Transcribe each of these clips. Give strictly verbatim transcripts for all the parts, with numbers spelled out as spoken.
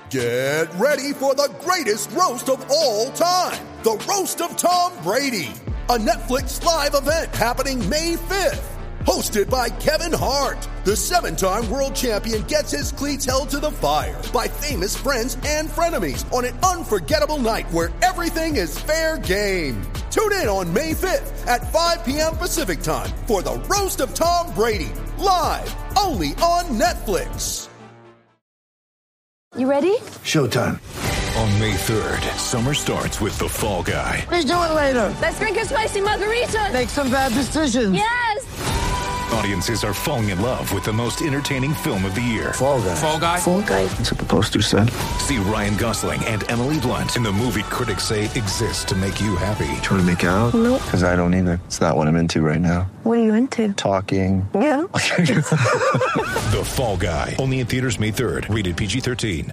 Get ready for the greatest roast of all time, the Roast of Tom Brady, a Netflix live event happening May fifth. Hosted by Kevin Hart, the seven-time world champion gets his cleats held to the fire by famous friends and frenemies on an unforgettable night where everything is fair game. Tune in on May fifth at five p.m. Pacific time for the Roast of Tom Brady, live only on Netflix. You ready? Showtime. On May third, summer starts with The Fall Guy. Let's do it later. Let's drink a spicy margarita. Make some bad decisions. Yes. Audiences are falling in love with the most entertaining film of the year. Fall Guy. Fall Guy? Fall Guy. That's what the poster said. See Ryan Gosling and Emily Blunt in the movie critics say exists to make you happy. Trying to make it out? Nope. Because I don't either. It's not what I'm into right now. What are you into? Talking. Yeah. The Fall Guy. Only in theaters May third. Rated P G thirteen.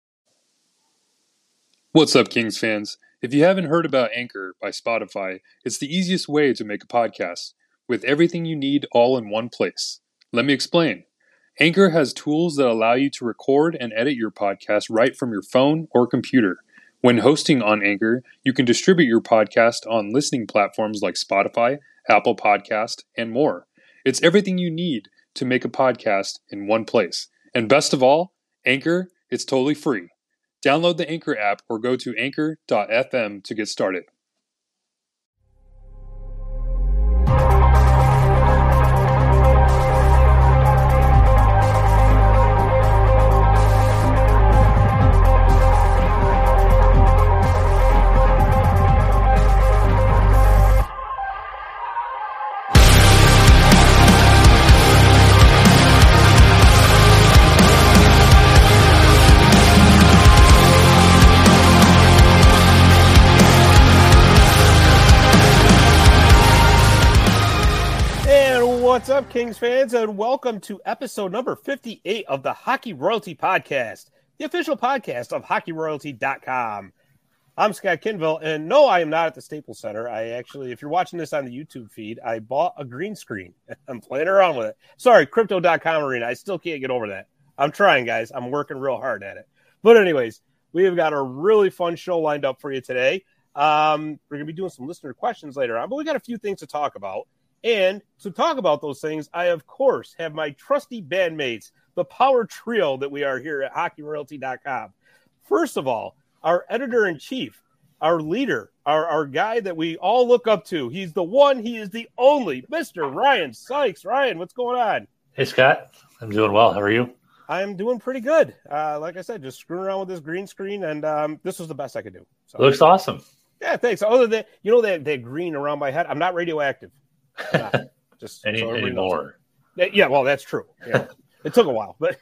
What's up, Kings fans? If you haven't heard about Anchor by Spotify, it's the easiest way to make a podcast with everything you need all in one place. Let me explain. Anchor has tools that allow you to record and edit your podcast right from your phone or computer. When hosting on Anchor, you can distribute your podcast on listening platforms like Spotify, Apple Podcast, and more. It's everything you need to make a podcast in one place. And best of all, Anchor, it's totally free. Download the Anchor app or go to anchor dot f m to get started. What's up, Kings fans, and welcome to episode number fifty-eight of the Hockey Royalty Podcast, the official podcast of hockey royalty dot com. I'm Scott Kinville, and no, I am not at the Staples Center. I actually, if you're watching this on the YouTube feed, I bought a green screen. I'm playing around with it. Sorry, crypto dot com arena. I still can't get over that. I'm trying, guys. I'm working real hard at it. But anyways, we have got a really fun show lined up for you today. Um, we're going to be doing some listener questions later on, but we got a few things to talk about. And to talk about those things, I, of course, have my trusty bandmates, the power trio that we are here at hockey royalty dot com. First of all, our editor-in-chief, our leader, our, our guy that we all look up to. He's the one, he is the only, Mister Ryan Sykes. Ryan, what's going on? Hey, Scott. I'm doing well. How are you? I'm doing pretty good. Uh, like I said, just screwing around with this green screen, and um, this was the best I could do. So, it looks awesome. Yeah, thanks. Other than, you know, that, that green around my head, I'm not radioactive. Not, just Any, so anymore. Yeah, well, that's true. Yeah. It took a while, but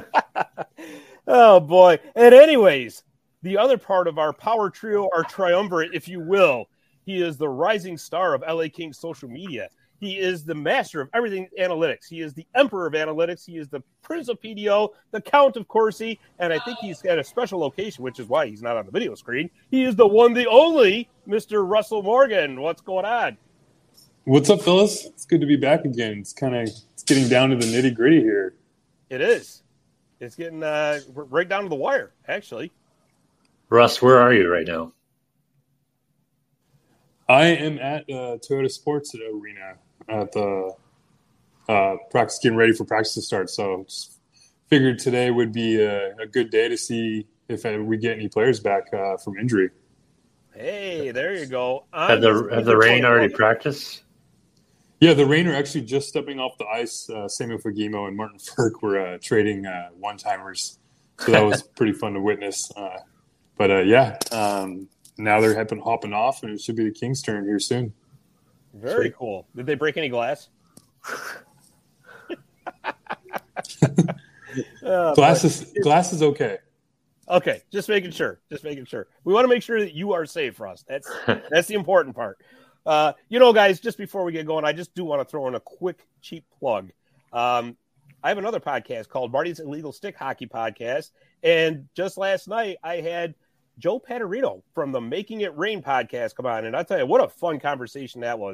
oh boy. And anyways, the other part of our power trio, our triumvirate, if you will, he is the rising star of L A Kings social media. He is the master of everything analytics. He is the emperor of analytics. He is the prince of P D O, the count of Corsi, and I think he's at a special location, which is why he's not on the video screen. He is the one, the only Mister Russell Morgan. What's going on? What's up, fellas? It's good to be back again. It's kind of it's getting down to the nitty gritty here. It is. It's getting uh, right down to the wire, actually. Russ, where are you right now? I am at uh, Toyota Sports Arena at the uh, practice, getting ready for practice to start. So just figured today would be a, a good day to see if uh, we get any players back uh, from injury. Hey, there you go. Have the, have the Reign already practiced? Yeah, the Reign are actually just stepping off the ice. Uh, Samuel Fagemo and Martin Ferk were uh, trading uh, one-timers, so that was pretty fun to witness. Uh, but, uh, yeah, um, now they're hopping, hopping off, and it should be the Kings' turn here soon. Very Sweet. Cool. Did they break any glass? uh, glass, is, glass is okay. Okay, just making sure. Just making sure. We want to make sure that you are safe, Russ. That's that's the important part. Uh, you know, guys, just before we get going, I just do want to throw in a quick, cheap plug. Um, I have another podcast called Marty's Illegal Stick Hockey Podcast. And just last night, I had Joe Paterino from the Making It Rain podcast come on. And I tell you, what a fun conversation that was.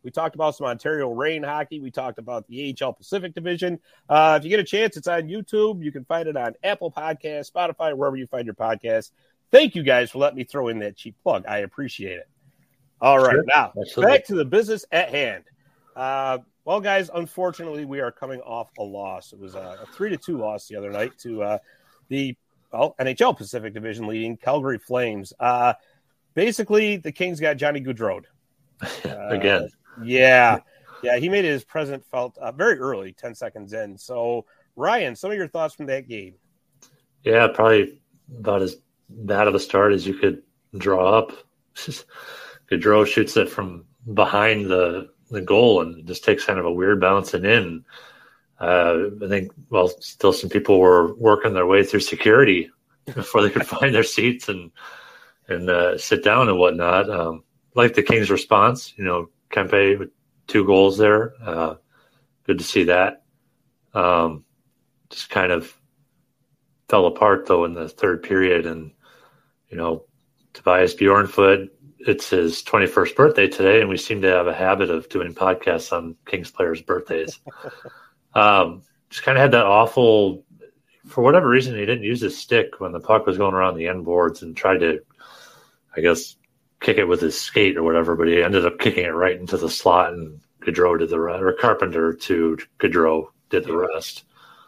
We talked about some Ontario Reign hockey. We talked about the A H L Pacific Division. Uh, if you get a chance, it's on YouTube. You can find it on Apple Podcasts, Spotify, wherever you find your podcasts. Thank you guys for letting me throw in that cheap plug. I appreciate it. All right, sure. Now Absolutely. Back to the business at hand. Uh, well, guys, unfortunately, we are coming off a loss. It was a, a three to two loss the other night to uh, the well, N H L Pacific Division leading Calgary Flames. Uh, basically, the Kings got Johnny Gaudreau. Uh, Again. Yeah. Yeah, he made his presence felt uh, very early, ten seconds in. So, Ryan, some of your thoughts from that game? Yeah, probably about as bad of a start as you could draw up. Gaudreau shoots it from behind the, the goal and just takes kind of a weird bouncing in. Uh, I think, well, still some people were working their way through security before they could find their seats and and uh, sit down and whatnot. Um, like the Kings' response, you know, Kempe with two goals there. Uh, good to see that. Um, just kind of fell apart, though, in the third period. And, you know, Tobias Bjornfoot, it's his twenty-first birthday today, and we seem to have a habit of doing podcasts on Kings players' birthdays. um, just kind of had that awful, for whatever reason, he didn't use his stick when the puck was going around the end boards and tried to, I guess, kick it with his skate or whatever, but he ended up kicking it right into the slot, and Gaudreau did the rest, or Carpenter to Gaudreau did the rest.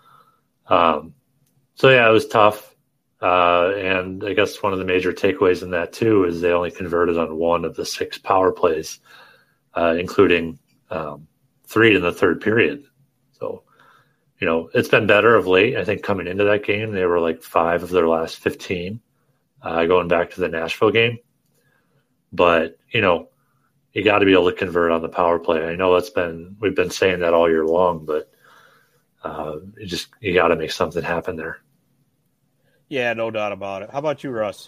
Um, so, yeah, it was tough. Uh, and I guess one of the major takeaways in that, too, is they only converted on one of the six power plays, uh, including um, three in the third period. So, you know, it's been better of late. I think coming into that game, they were like five of their last fifteen, uh, going back to the Nashville game. But, you know, you got to be able to convert on the power play. I know that's been, we've been saying that all year long, but uh, you just, you got to make something happen there. Yeah, no doubt about it. How about you, Russ?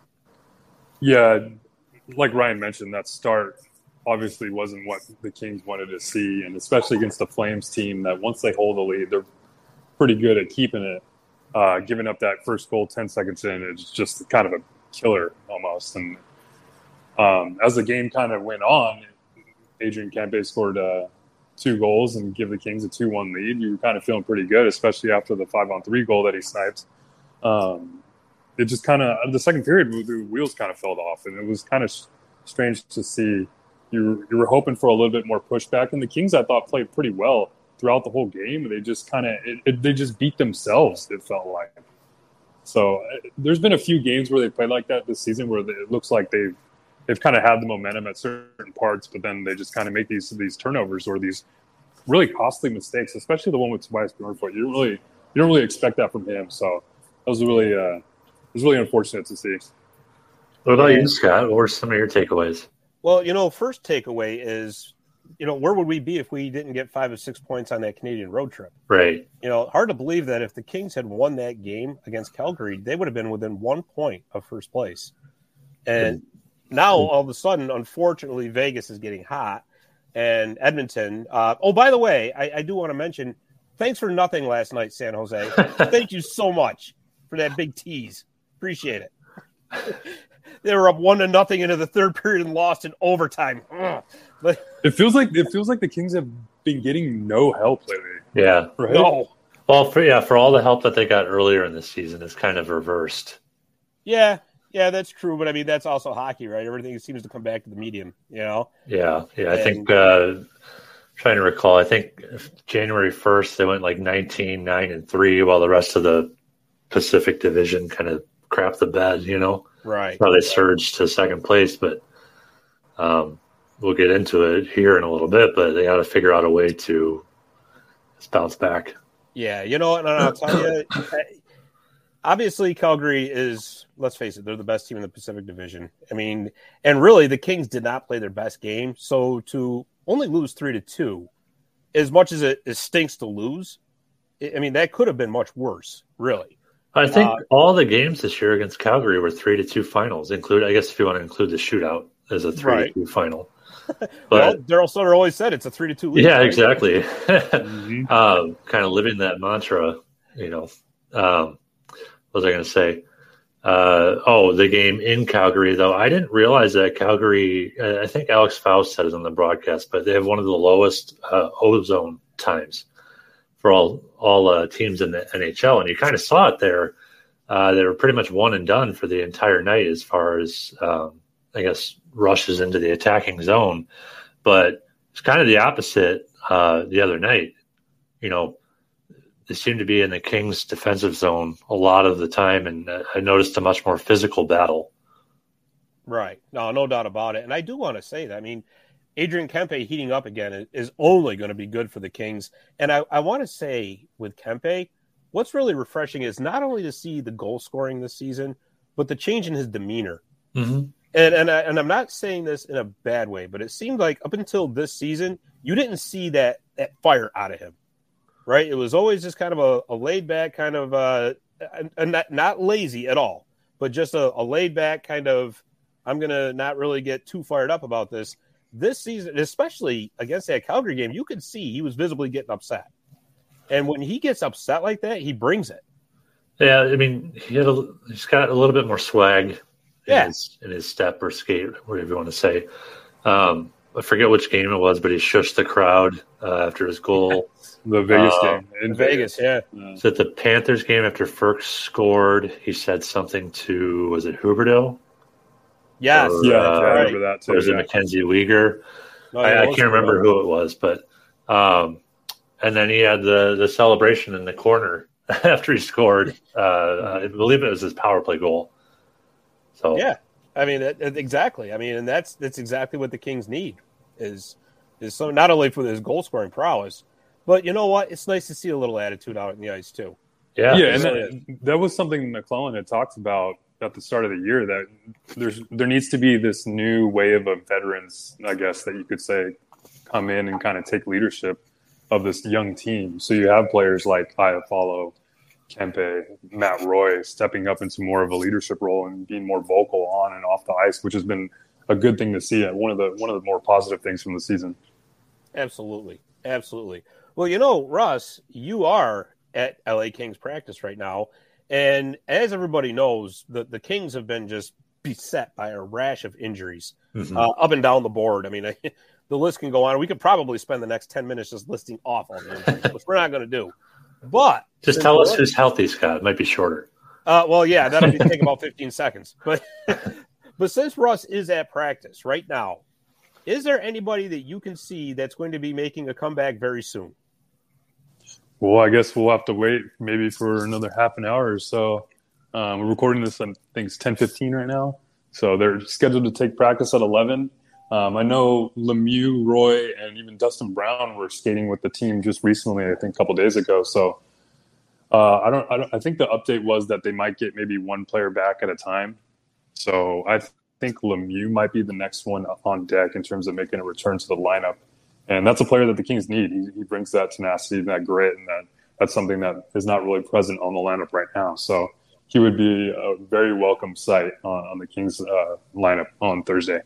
Yeah, like Ryan mentioned, that start obviously wasn't what the Kings wanted to see, and especially against the Flames team that once they hold the lead, they're pretty good at keeping it. Uh, giving up that first goal ten seconds in, it's just kind of a killer almost. And um, as the game kind of went on, Adrian Kempe scored uh, two goals and give the Kings a two one lead. You were kind of feeling pretty good, especially after the five on three goal that he sniped. Um, it just kind of, the second period, the wheels kind of fell off, and it was kind of strange to see. You, you were hoping for a little bit more pushback, and the Kings, I thought, played pretty well throughout the whole game. They just kind of, it, it, they just beat themselves, it felt like. So uh, there's been a few games where they played like that this season where they, it looks like they've they've kind of had the momentum at certain parts, but then they just kind of make these these turnovers or these really costly mistakes, especially the one with Tobias Bjornfoot. You don't really you don't really expect that from him. So that was really uh, it was really unfortunate to see. What about you, Scott? What were some of your takeaways? Well, you know, first takeaway is, you know, where would we be if we didn't get five or six points on that Canadian road trip? Right. You know, hard to believe that if the Kings had won that game against Calgary, they would have been within one point of first place. And now, all of a sudden, unfortunately, Vegas is getting hot. And Edmonton, uh, oh, by the way, I, I do want to mention, thanks for nothing last night, San Jose. Thank you so much for that big tease. Appreciate it. They were up one to nothing into the third period and lost in overtime. But it feels like it feels like the Kings have been getting no help lately. Yeah, right? No. Well, for yeah, for all the help that they got earlier in the season, it's kind of reversed. Yeah, yeah, that's true. But I mean, that's also hockey, right? Everything seems to come back to the medium, you know. Yeah, yeah. I and, think uh, trying to recall. I think January first they went like nineteen, nine, and three, while the rest of the Pacific Division kind of crapped the bed, you know. Right. So they surged to second place, but um, we'll get into it here in a little bit. But they got to figure out a way to bounce back. Yeah, you know, and I'll tell you, obviously Calgary is, let's face it, they're the best team in the Pacific Division. I mean, and really the Kings did not play their best game. So to only lose three to two, as much as it, it stinks to lose, I mean, that could have been much worse, really. I think uh, all the games this year against Calgary were three to two finals. Include, I guess, if you want to include the shootout as a three to two final. But well, Daryl Sutter always said it's a three to two lead. Yeah, right? exactly. mm-hmm. um, kind of living that mantra, you know. Um, what was I going to say? Uh, oh, the game in Calgary, though. I didn't realize that Calgary, uh, I think Alex Faust said it on the broadcast, but they have one of the lowest uh, ozone times for all all uh, teams in the N H L. And you kind of saw it there. Uh, they were pretty much one and done for the entire night as far as, um, I guess, rushes into the attacking zone. But it's kind of the opposite uh, the other night. You know, they seem to be in the Kings' defensive zone a lot of the time, and uh, I noticed a much more physical battle. Right. No, no doubt about it. And I do want to say that. I mean, Adrian Kempe heating up again is only going to be good for the Kings. And I, I want to say with Kempe, what's really refreshing is not only to see the goal scoring this season, but the change in his demeanor. Mm-hmm. And and, I, and I'm not saying this in a bad way, but it seemed like up until this season, you didn't see that, that fire out of him. Right, it was always just kind of a, a laid back kind of, uh, and not not lazy at all, but just a, a laid back kind of. I'm gonna not really get too fired up about this this season, especially against that Calgary game. You could see he was visibly getting upset, and when he gets upset like that, he brings it. Yeah, I mean, he had a, he's got a little bit more swag in, yeah. his, in his step or skate, whatever you want to say. Um, I forget which game it was, but he shushed the crowd uh, after his goal. The Vegas uh, game in Vegas, Vegas. yeah. Was it the Panthers game after Ferk scored? He said something to, was it Huberdeau? Yes. Or, Yeah, uh, I remember that too. Or was it yeah. Mackenzie Weegar? No, I, I was can't remember who it was, but um, and then he had the, the celebration in the corner after he scored. Uh, I believe it was his power play goal. So Yeah, I mean, it, it, exactly. I mean, and that's that's exactly what the Kings need is is so not only for his goal scoring prowess, but you know what? It's nice to see a little attitude out in the ice too. Yeah, Yeah, and that, that was something McClellan had talked about at the start of the year, that there's there needs to be this new wave of veterans, I guess, that you could say, come in and kind of take leadership of this young team. So you have players like Iafallo, Kempe, Matt Roy stepping up into more of a leadership role and being more vocal on and off the ice, which has been a good thing to see, and one of the one of the more positive things from the season. Absolutely. Absolutely. Well, you know, Russ, you are at L A Kings practice right now. And as everybody knows, the, the Kings have been just beset by a rash of injuries mm-hmm. uh, up and down the board. I mean, I, the list can go on. We could probably spend the next ten minutes just listing off all the injuries, which we're not going to do. But just tell us who's healthy, Scott. It might be shorter. Uh, well, yeah, that'll be, take about fifteen seconds. But but since Russ is at practice right now, is there anybody that you can see that's going to be making a comeback very soon? Well, I guess we'll have to wait maybe for another half an hour or so. Um, we're recording this, I think it's ten fifteen right now. So they're scheduled to take practice at eleven. Um, I know Lemieux, Roy, and even Dustin Brown were skating with the team just recently, I think a couple days ago. So uh, I don't, I don't, I think the update was that they might get maybe one player back at a time. So I think Lemieux might be the next one on deck in terms of making a return to the lineup. And that's a player that the Kings need. He, he brings that tenacity, that grit, and that that's something that is not really present on the lineup right now. So he would be a very welcome sight on, on the Kings uh, lineup on Thursday.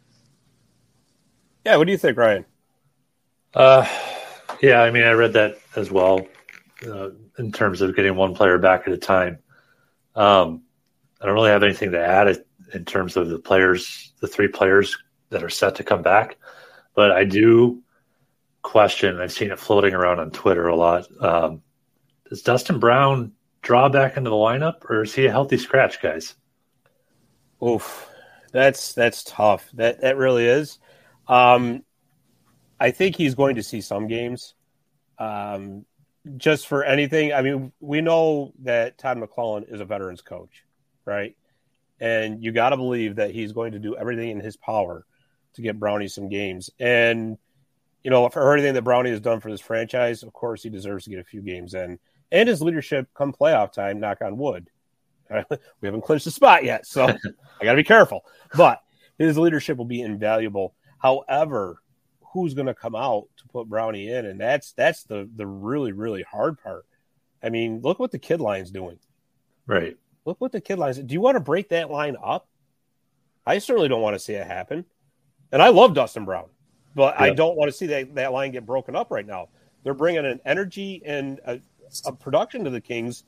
Yeah, what do you think, Ryan? Uh, yeah, I mean, I read that as well uh, in terms of getting one player back at a time. Um, I don't really have anything to add in terms of the players, the three players that are set to come back. But I do question, I've seen it floating around on Twitter a lot. Um, does Dustin Brown draw back into the lineup, or is he a healthy scratch, guys? Oof, that's that's tough. That that really is. Um, I think he's going to see some games. Um, just for anything, I mean, we know that Todd McClellan is a veterans coach, right? And you got to believe that he's going to do everything in his power to get Brownie some games. And, you know, for everything that Brownie has done for this franchise, of course, he deserves to get a few games in. And his leadership come playoff time, knock on wood. We haven't clinched the spot yet, so I got to be careful. But his leadership will be invaluable. However, who's going to come out to put Brownie in? And that's that's the the really, really hard part. I mean, look what the kid line's doing. Right. Look what the kid line's. Do you want to break that line up? I certainly don't want to see it happen. And I love Dustin Brown, but yeah. I don't want to see that, that line get broken up right now. They're bringing an energy and a, a production to the Kings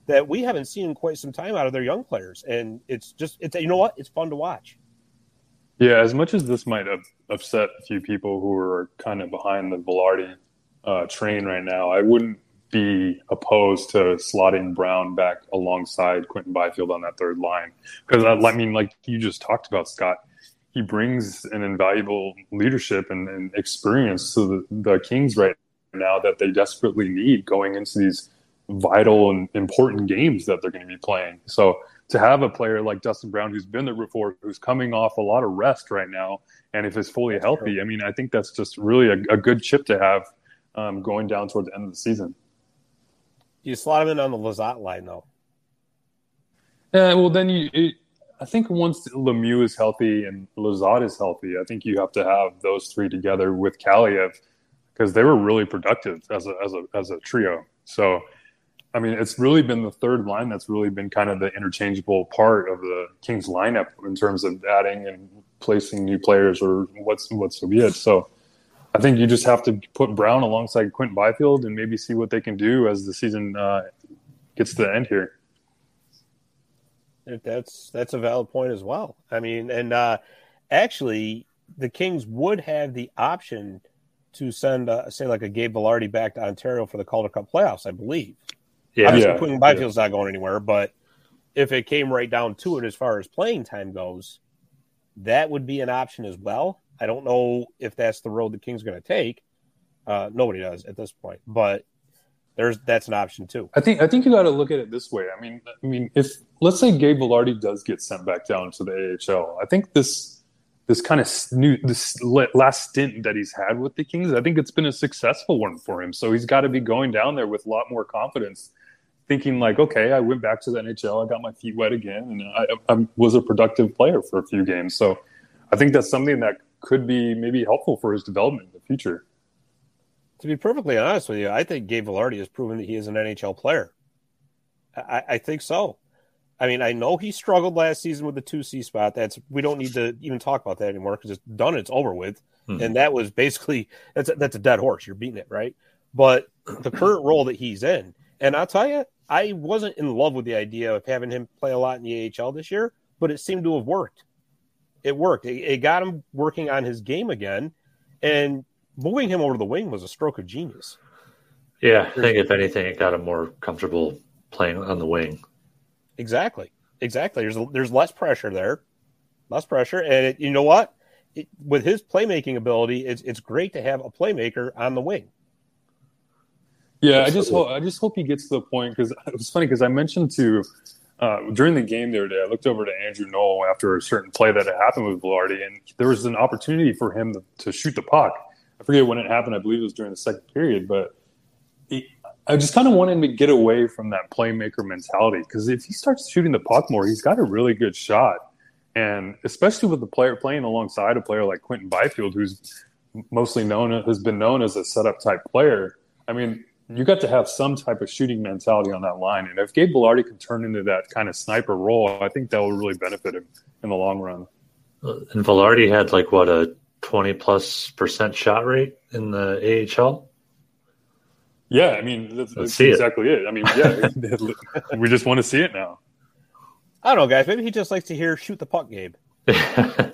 that we haven't seen in quite some time out of their young players. And it's just, it's you know what? It's fun to watch. Yeah, as much as this might have upset a few people who are kind of behind the Velarde uh, train right now, I wouldn't be opposed to slotting Brown back alongside Quentin Byfield on that third line. Because, I mean, like you just talked about, Scott, he brings an invaluable leadership and, and experience to the, the Kings right now that they desperately need going into these vital and important games that they're going to be playing. So to have a player like Dustin Brown, who's been there before, who's coming off a lot of rest right now, and if he's fully healthy, I mean, I think that's just really a, a good chip to have um, going down toward the end of the season. You slot him in on the Lizotte line, though. Yeah, well, then you it, I think once Lemieux is healthy and Lizotte is healthy, I think you have to have those three together with Kaliev because they were really productive as a as a as a trio. So, I mean, it's really been the third line that's really been kind of the interchangeable part of the Kings lineup in terms of adding and placing new players or what's what's so be it. So, I think you just have to put Brown alongside Quentin Byfield and maybe see what they can do as the season uh, gets to the end here. That's that's a valid point as well. I mean, and uh, actually, the Kings would have the option to send, uh, say, like a Gabe Velarde back to Ontario for the Calder Cup playoffs, I believe. Yeah, Obviously, yeah, Quentin Byfield's yeah. not going anywhere, but if it came right down to it as far as playing time goes, that would be an option as well. I don't know if that's the road the Kings are going to take. Uh, nobody does at this point, but there's that's an option too. I think I think you got to look at it this way. I mean, I mean, if let's say Gabe Velarde does get sent back down to the A H L, I think this this kind of new this last stint that he's had with the Kings, I think it's been a successful one for him. So he's got to be going down there with a lot more confidence, thinking like, okay, I went back to the N H L, I got my feet wet again, and I, I was a productive player for a few games. So I think that's something that could be maybe helpful for his development in the future. To be perfectly honest with you, I think Gabe Velarde has proven that he is an N H L player. I, I think so. I mean, I know he struggled last season with the two C spot. That's we don't need to even talk about that anymore because it's done. It's over with, mm-hmm. and that was basically that's a, that's a dead horse. You're beating it, right? But the current role that he's in, and I'll tell you, I wasn't in love with the idea of having him play a lot in the A H L this year, but it seemed to have worked. It worked. It, it got him working on his game again, and moving him over to the wing was a stroke of genius. Yeah, I think if anything, it got him more comfortable playing on the wing. Exactly. Exactly. There's there's less pressure there, less pressure, and it, you know what? It, with his playmaking ability, it's it's great to have a playmaker on the wing. Yeah, I just hope I just hope he gets to the point because it was funny because I mentioned to uh, during the game the other day, I looked over to Andrew Knoll after a certain play that had happened with Velarde, and there was an opportunity for him to, to shoot the puck. I forget when it happened. I believe it was during the second period, but he, I just kind of want him to get away from that playmaker mentality because if he starts shooting the puck more, he's got a really good shot. And especially with the player playing alongside a player like Quentin Byfield, who's mostly known has been known as a setup type player. I mean, you got to have some type of shooting mentality on that line. And if Gabe Velarde can turn into that kind of sniper role, I think that will really benefit him in the long run. And Velarde had like what a twenty plus percent shot rate in the A H L. Yeah, I mean that's, that's exactly it. it. I mean, yeah, we just want to see it now. I don't know, guys. Maybe he just likes to hear "shoot the puck," Gabe. But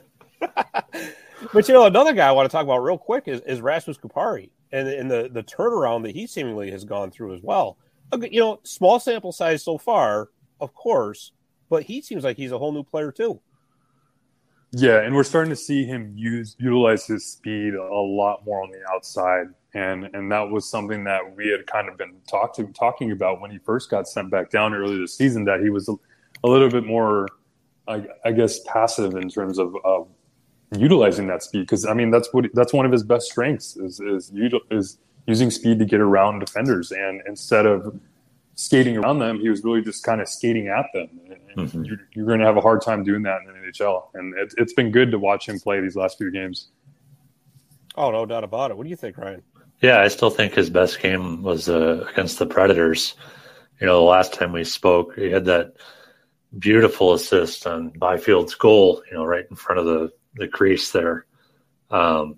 you know, another guy I want to talk about real quick is, is Rasmus Kupari and, and the the turnaround that he seemingly has gone through as well. Okay, you know, small sample size so far, of course, but he seems like he's a whole new player too. Yeah, and we're starting to see him use utilize his speed a lot more on the outside, and and that was something that we had kind of been talk to, talking about when he first got sent back down earlier this season. That he was a, a little bit more, I, I guess, passive in terms of uh, utilizing that speed. Because I mean, that's what that's one of his best strengths is is is using speed to get around defenders, and instead of skating around them, he was really just kind of skating at them. And mm-hmm. you're, you're going to have a hard time doing that in the N H L. And it, it's been good to watch him play these last few games. Oh, no doubt about it. What do you think, Ryan? Yeah, I still think his best game was uh, against the Predators. You know, the last time we spoke, he had that beautiful assist on Byfield's goal, you know, right in front of the, the crease there. Um,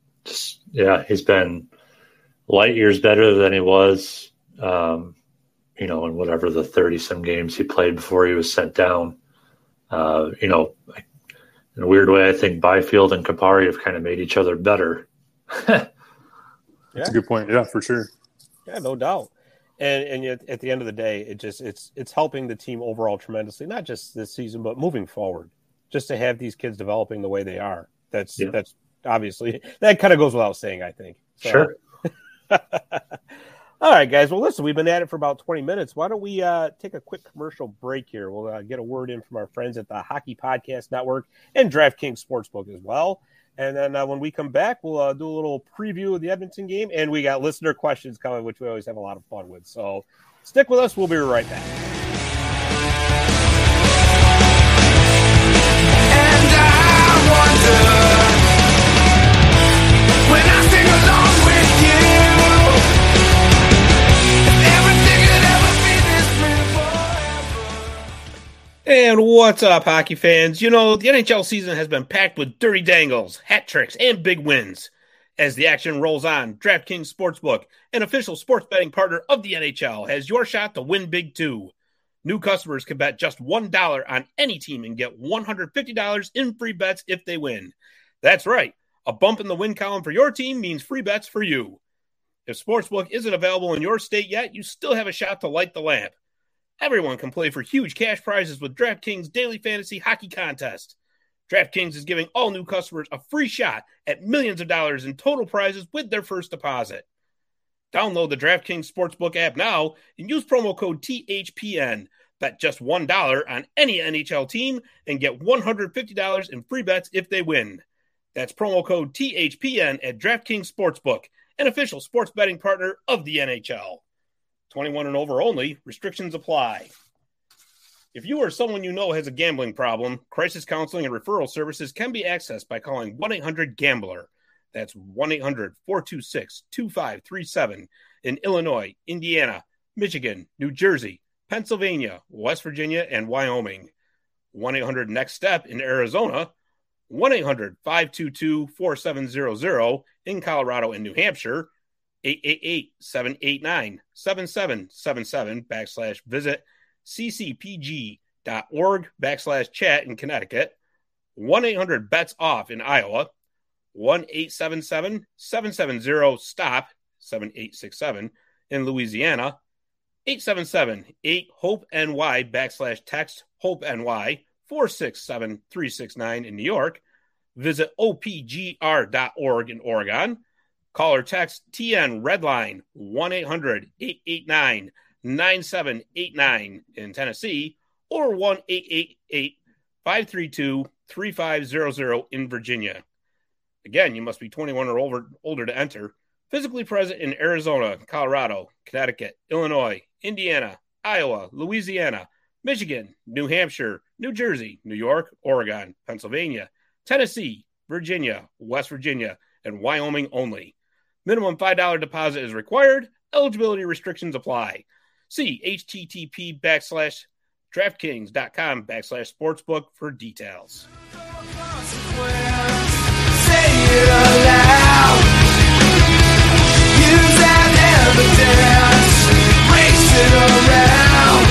just, yeah, he's been light years better than he was. Um, you know, in whatever the thirty-some games he played before he was sent down. Uh, you know, in a weird way, I think Byfield and Kupari have kind of made each other better. That's Yeah. a good point. Yeah, for sure. Yeah, no doubt. And and yet at the end of the day, it just it's it's helping the team overall tremendously, not just this season, but moving forward. Just to have these kids developing the way they are. That's Yeah. that's obviously that kind of goes without saying, I think. So, Sure. All right, guys. Well, listen, we've been at it for about twenty minutes. Why don't we uh, take a quick commercial break here? We'll uh, get a word in from our friends at the Hockey Podcast Network and DraftKings Sportsbook as well. And then uh, when we come back, we'll uh, do a little preview of the Edmonton game. And we got listener questions coming, which we always have a lot of fun with. So stick with us. We'll be right back. And I wonder when I sing along with you, if everything could ever be this way forever. And what's up, hockey fans? You know, the N H L season has been packed with dirty dangles, hat tricks, and big wins. As the action rolls on, DraftKings Sportsbook, an official sports betting partner of the N H L, has your shot to win big too. New customers can bet just one dollar on any team and get one hundred fifty dollars in free bets if they win. That's right. A bump in the win column for your team means free bets for you. If Sportsbook isn't available in your state yet, you still have a shot to light the lamp. Everyone can play for huge cash prizes with DraftKings Daily Fantasy Hockey Contest. DraftKings is giving all new customers a free shot at millions of dollars in total prizes with their first deposit. Download the DraftKings Sportsbook app now and use promo code T H P N. Bet just one dollar on any N H L team and get one hundred fifty dollars in free bets if they win. That's promo code T H P N at DraftKings Sportsbook, an official sports betting partner of the N H L. twenty-one and over only. Restrictions apply. If you or someone you know has a gambling problem, crisis counseling and referral services can be accessed by calling one eight hundred gambler. That's one eight hundred four two six two five three seven in Illinois, Indiana, Michigan, New Jersey, Pennsylvania, West Virginia, and Wyoming. one eight hundred next step in Arizona. one eight hundred five two two four seven zero zero in Colorado and New Hampshire. eight eight eight seven eight nine seven seven seven seven backslash visit ccpg.org backslash chat in Connecticut. one eight hundred bets off in Iowa. one eight seven seven seven seven zero stop seven eight six seven in Louisiana. eight seven seven eight hope N Y backslash text hope N Y four six seven three six nine in New York. Visit O P G R dot org in Oregon. Call or text T N Redline one eight hundred eight eight nine nine seven eight nine in Tennessee or one eight eight eight five three two three five zero zero in Virginia. Again, you must be twenty-one or older, older to enter. Physically present in Arizona, Colorado, Connecticut, Illinois, Indiana, Iowa, Louisiana, Michigan, New Hampshire, New Jersey, New York, Oregon, Pennsylvania, Tennessee, Virginia, West Virginia, and Wyoming only. Minimum five dollars deposit is required. Eligibility restrictions apply. See http backslash DraftKings.com backslash sportsbook for details. Say it aloud. Use that evidence. Race it around.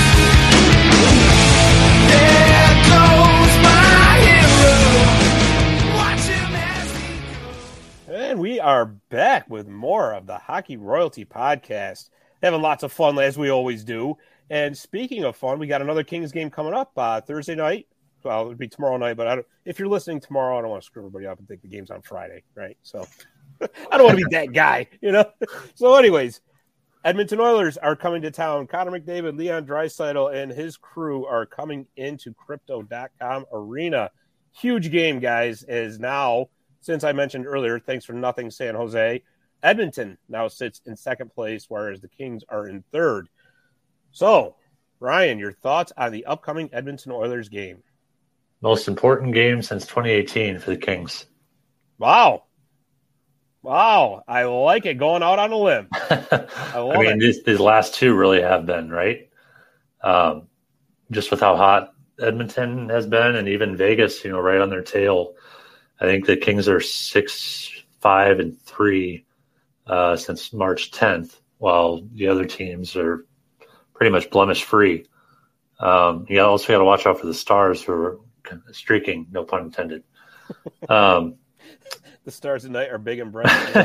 There goes my hero. Watch him as he goes. And we are back with more of the Hockey Royalty Podcast. Having lots of fun, as we always do. And speaking of fun, we got another Kings game coming up uh, Thursday night. Well, it would be tomorrow night, but I don't, if you're listening tomorrow, I don't want to screw everybody up and think the game's on Friday, right? So I don't want to be that guy, you know? So anyways, Edmonton Oilers are coming to town. Connor McDavid, Leon Draisaitl, and his crew are coming into Crypto dot com Arena. Huge game, guys, as now, since I mentioned earlier, thanks for nothing, San Jose, Edmonton now sits in second place, whereas the Kings are in third. So, Ryan, your thoughts on the upcoming Edmonton Oilers game? Most important game since twenty eighteen for the Kings. Wow. Wow. I like it. Going out on a limb. I love I mean, it. these, these last two really have been, right? Um, just with how hot Edmonton has been and even Vegas, you know, right on their tail. I think the Kings are six, five, and three uh, since March tenth, while the other teams are pretty much blemish free. Um, you also got to watch out for the Stars who are streaking, no pun intended. Um, the Stars tonight are big and bright.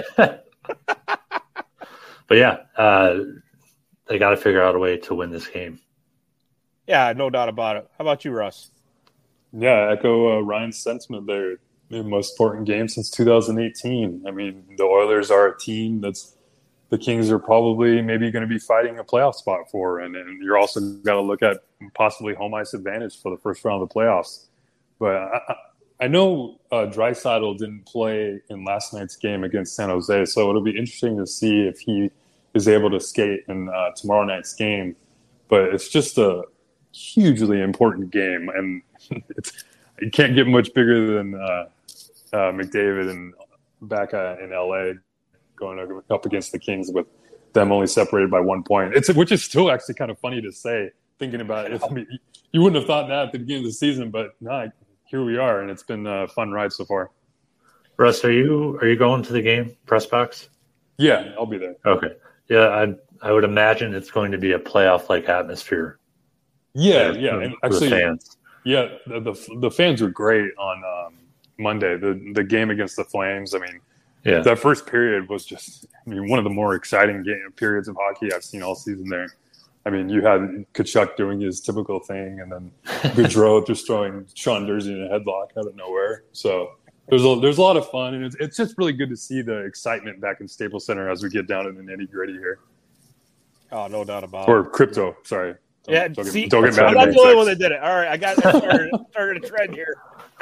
But yeah, uh, they got to figure out a way to win this game. Yeah, no doubt about it. How about you, Russ? Yeah, I echo uh, Ryan's sentiment there. The most important game since two thousand eighteen. I mean, the Oilers are a team that's the Kings are probably maybe going to be fighting a playoff spot for, and, and you're also got to look at possibly home ice advantage for the first round of the playoffs. But I, I know uh, Draisaitl didn't play in last night's game against San Jose, so it'll be interesting to see if he is able to skate in uh, tomorrow night's game. But it's just a hugely important game, and it's, you can't get much bigger than uh, uh, McDavid and back uh, in L A going up against the Kings with them only separated by one point. It's which is still actually kind of funny to say, thinking about it. I mean, you wouldn't have thought that at the beginning of the season, but nah, here we are, and it's been a fun ride so far. Russ, are you are you going to the game press box? Yeah, I'll be there. Okay. Yeah, I I would imagine it's going to be a playoff like atmosphere. Yeah, yeah, yeah. And actually, the fans. yeah, the, the the fans were great on um, Monday. The the game against the Flames. I mean. Yeah, that first period was just, I mean, one of the more exciting game periods of hockey I've seen all season there. I mean, you had Tkachuk doing his typical thing, and then Gaudreau just throwing Sean Durzi in a headlock out of nowhere. So there's a, there's a lot of fun, and it's, it's just really good to see the excitement back in Staples Center as we get down to the nitty-gritty here. Oh, no doubt about or it. Or crypto, sorry. Don't, yeah, don't see, get, don't get mad I'm at not me. the only one that did it. All right, I got I started, started a trend here.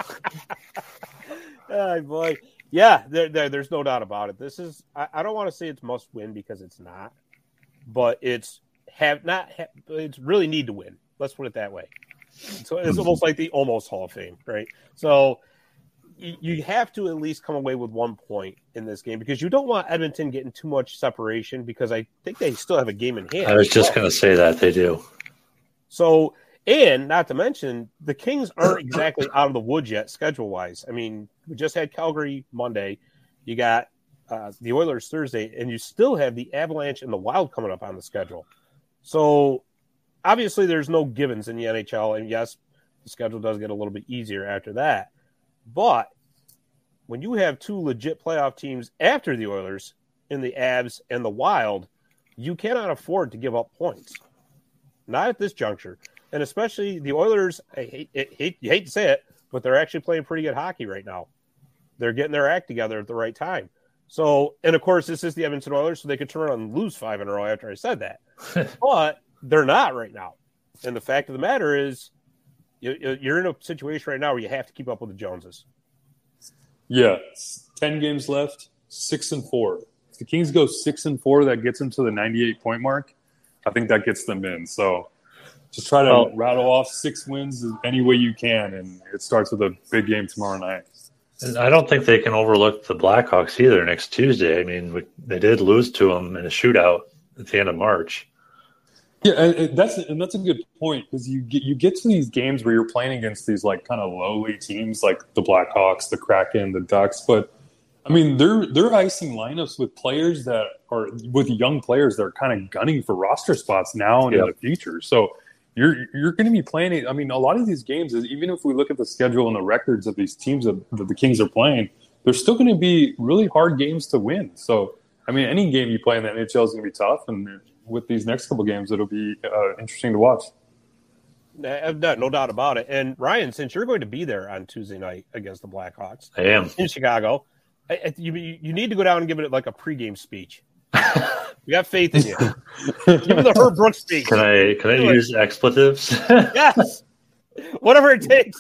Oh, boy. Yeah, there, there, there's no doubt about it. This is I, I don't want to say it's must win because it's not, but it's have not have, it's really need to win. Let's put it that way. So it's almost like the almost Hall of Fame, right? So you, you have to at least come away with one point in this game because you don't want Edmonton getting too much separation because I think they still have a game in hand. I was just going to say that they do. So. And not to mention, the Kings aren't exactly out of the woods yet, schedule-wise. I mean, we just had Calgary Monday. You got uh, the Oilers Thursday, and you still have the Avalanche and the Wild coming up on the schedule. So, obviously, there's no givens in the N H L. And, yes, the schedule does get a little bit easier after that. But when you have two legit playoff teams after the Oilers in the Avs and the Wild, you cannot afford to give up points. Not at this juncture. And especially the Oilers, I hate, I hate, you hate to say it, but they're actually playing pretty good hockey right now. They're getting their act together at the right time. So, and of course, this is the Edmonton Oilers, so they could turn around and lose five in a row after I said that. But they're not right now. And the fact of the matter is, you, you're in a situation right now where you have to keep up with the Joneses. Yeah, ten games left, six and four. If the Kings go six and four, that gets them to the ninety-eight point mark. I think that gets them in. So. Just try to well, rattle off six wins any way you can, and it starts with a big game tomorrow night. And I don't think they can overlook the Blackhawks either next Tuesday. I mean, we, they did lose to them in a shootout at the end of March. Yeah, and that's and that's a good point because you get you get to these games where you're playing against these like kind of lowly teams like the Blackhawks, the Kraken, the Ducks, but I mean they're they're icing lineups with players that are with young players that are kind of gunning for roster spots now and yep. in the future. So. You're you're going to be playing it. I mean, a lot of these games, is even if we look at the schedule and the records of these teams that, that the Kings are playing, they're still going to be really hard games to win. So, I mean, any game you play in the N H L is going to be tough. And with these next couple games, it'll be uh, interesting to watch. No, no doubt about it. And, Ryan, since you're going to be there on Tuesday night against the Blackhawks. I am. In Chicago, I, you, you need to go down and give it like a pregame speech. We got faith in you. Give me the Herb Brooks speech. Can I can I Do use it. expletives? Yes. Whatever it takes.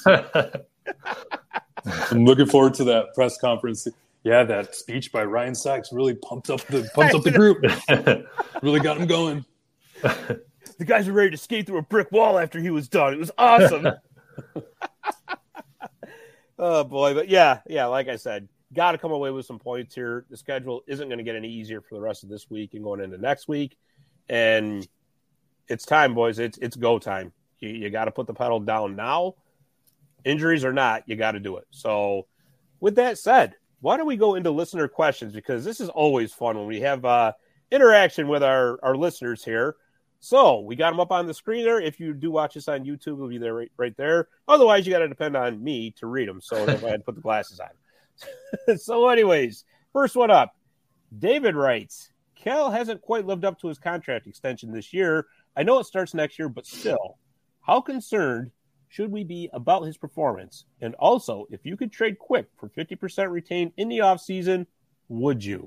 I'm looking forward to that press conference. Yeah, that speech by Ryan Sachs really pumped up the pumped up the group. Really got him going. The guys were ready to skate through a brick wall after he was done. It was awesome. Oh boy, but yeah, yeah, like I said. Got to come away with some points here. The schedule isn't going to get any easier for the rest of this week and going into next week. And it's time, boys. It's it's go time. You, you got to put the pedal down now. Injuries or not, you got to do it. So with that said, why don't we go into listener questions? Because this is always fun when we have uh, interaction with our, our listeners here. So we got them up on the screen there. If you do watch this on YouTube, it'll be there right, right there. Otherwise, you got to depend on me to read them. So if I had to put the glasses on. So anyways, first one up. David writes, Cal hasn't quite lived up to his contract extension this year. I know it starts next year, but still, how concerned should we be about his performance? And also, if you could trade Quick for fifty percent retained in the offseason, would you?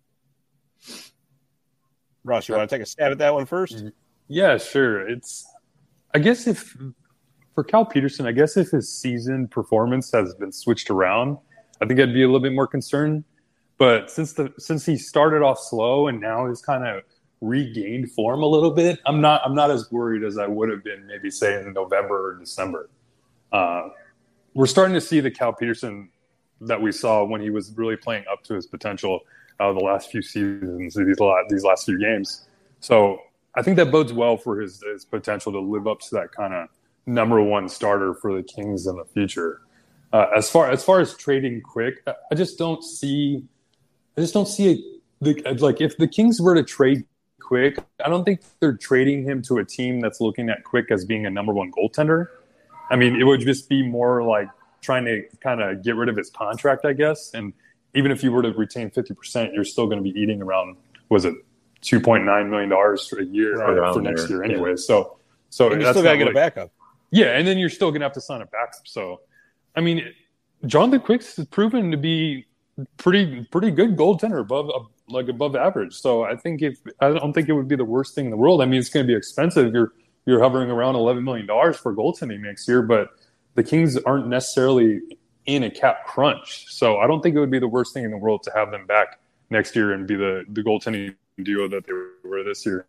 Russ, you want to take a stab at that one first? Yeah, sure. It's, I guess if, for Cal Peterson, I guess if his season performance has been switched around, I think I'd be a little bit more concerned. But since the since he started off slow and now he's kind of regained form a little bit, I'm not I'm not as worried as I would have been maybe say in November or December. Uh, we're starting to see the Cal Peterson that we saw when he was really playing up to his potential uh, the last few seasons, these last, these last few games. So I think that bodes well for his, his potential to live up to that kind of number one starter for the Kings in the future. Uh, as far as far as trading Quick, I just don't see. I just don't see it. The, like if the Kings were to trade Quick, I don't think they're trading him to a team that's looking at Quick as being a number one goaltender. I mean, it would just be more like trying to kind of get rid of his contract, I guess. And even if you were to retain fifty percent, you're still going to be eating around, was it two point nine million dollars for a year right, for next there. year anyway. Yeah. So, so and you still got to get like, a backup. Yeah. And then you're still going to have to sign a backup. So, I mean, Jonathan Quick's has proven to be pretty, pretty good goaltender above, uh, like above average. So I think if, I don't think it would be the worst thing in the world. I mean, it's going to be expensive. You're, you're hovering around eleven million dollars for goaltending next year, but the Kings aren't necessarily in a cap crunch. So I don't think it would be the worst thing in the world to have them back next year and be the, the goaltending duo that they were this year.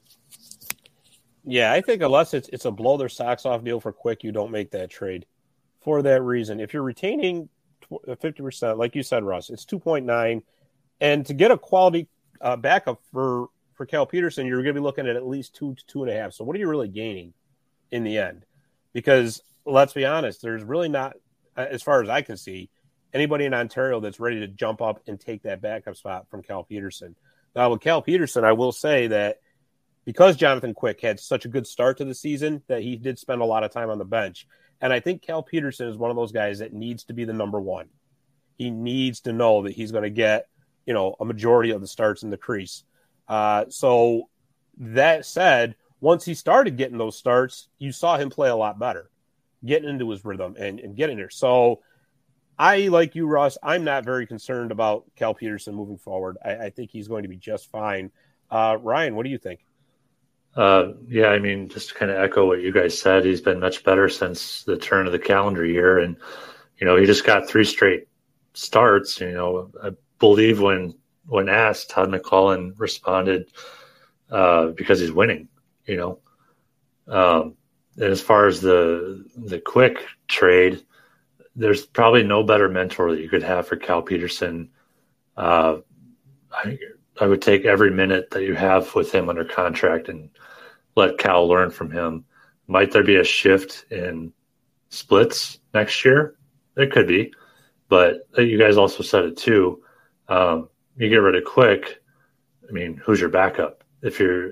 Yeah, I think unless it's it's a blow their socks off deal for Quick, you don't make that trade for that reason. If you're retaining fifty percent, like you said, Russ, it's two point nine. And to get a quality uh, backup for, for Cal Peterson, you're going to be looking at at least two to two and a half. So what are you really gaining in the end? Because let's be honest, there's really not, as far as I can see, anybody in Ontario that's ready to jump up and take that backup spot from Cal Peterson. Now, with Cal Peterson, I will say that because Jonathan Quick had such a good start to the season, that he did spend a lot of time on the bench. And I think Cal Peterson is one of those guys that needs to be the number one. He needs to know that he's going to get, you know, a majority of the starts in the crease. Uh, so that said, once he started getting those starts, you saw him play a lot better, getting into his rhythm and, and getting there. So I, like you, Russ, I'm not very concerned about Cal Peterson moving forward. I, I think he's going to be just fine. Uh, Ryan, what do you think? Uh, yeah, I mean, just to kind of echo what you guys said, he's been much better since the turn of the calendar year. And, you know, he just got three straight starts. You know, I believe when when asked, Todd McClellan responded uh, because he's winning, you know. Um, and as far as the the Quick trade, there's probably no better mentor that you could have for Cal Peterson. Uh, I, I would take every minute that you have with him under contract and let Cal learn from him. Might there be a shift in splits next year? There could be, but you guys also said it too. Um, you get rid of Quick. I mean, who's your backup? If you're,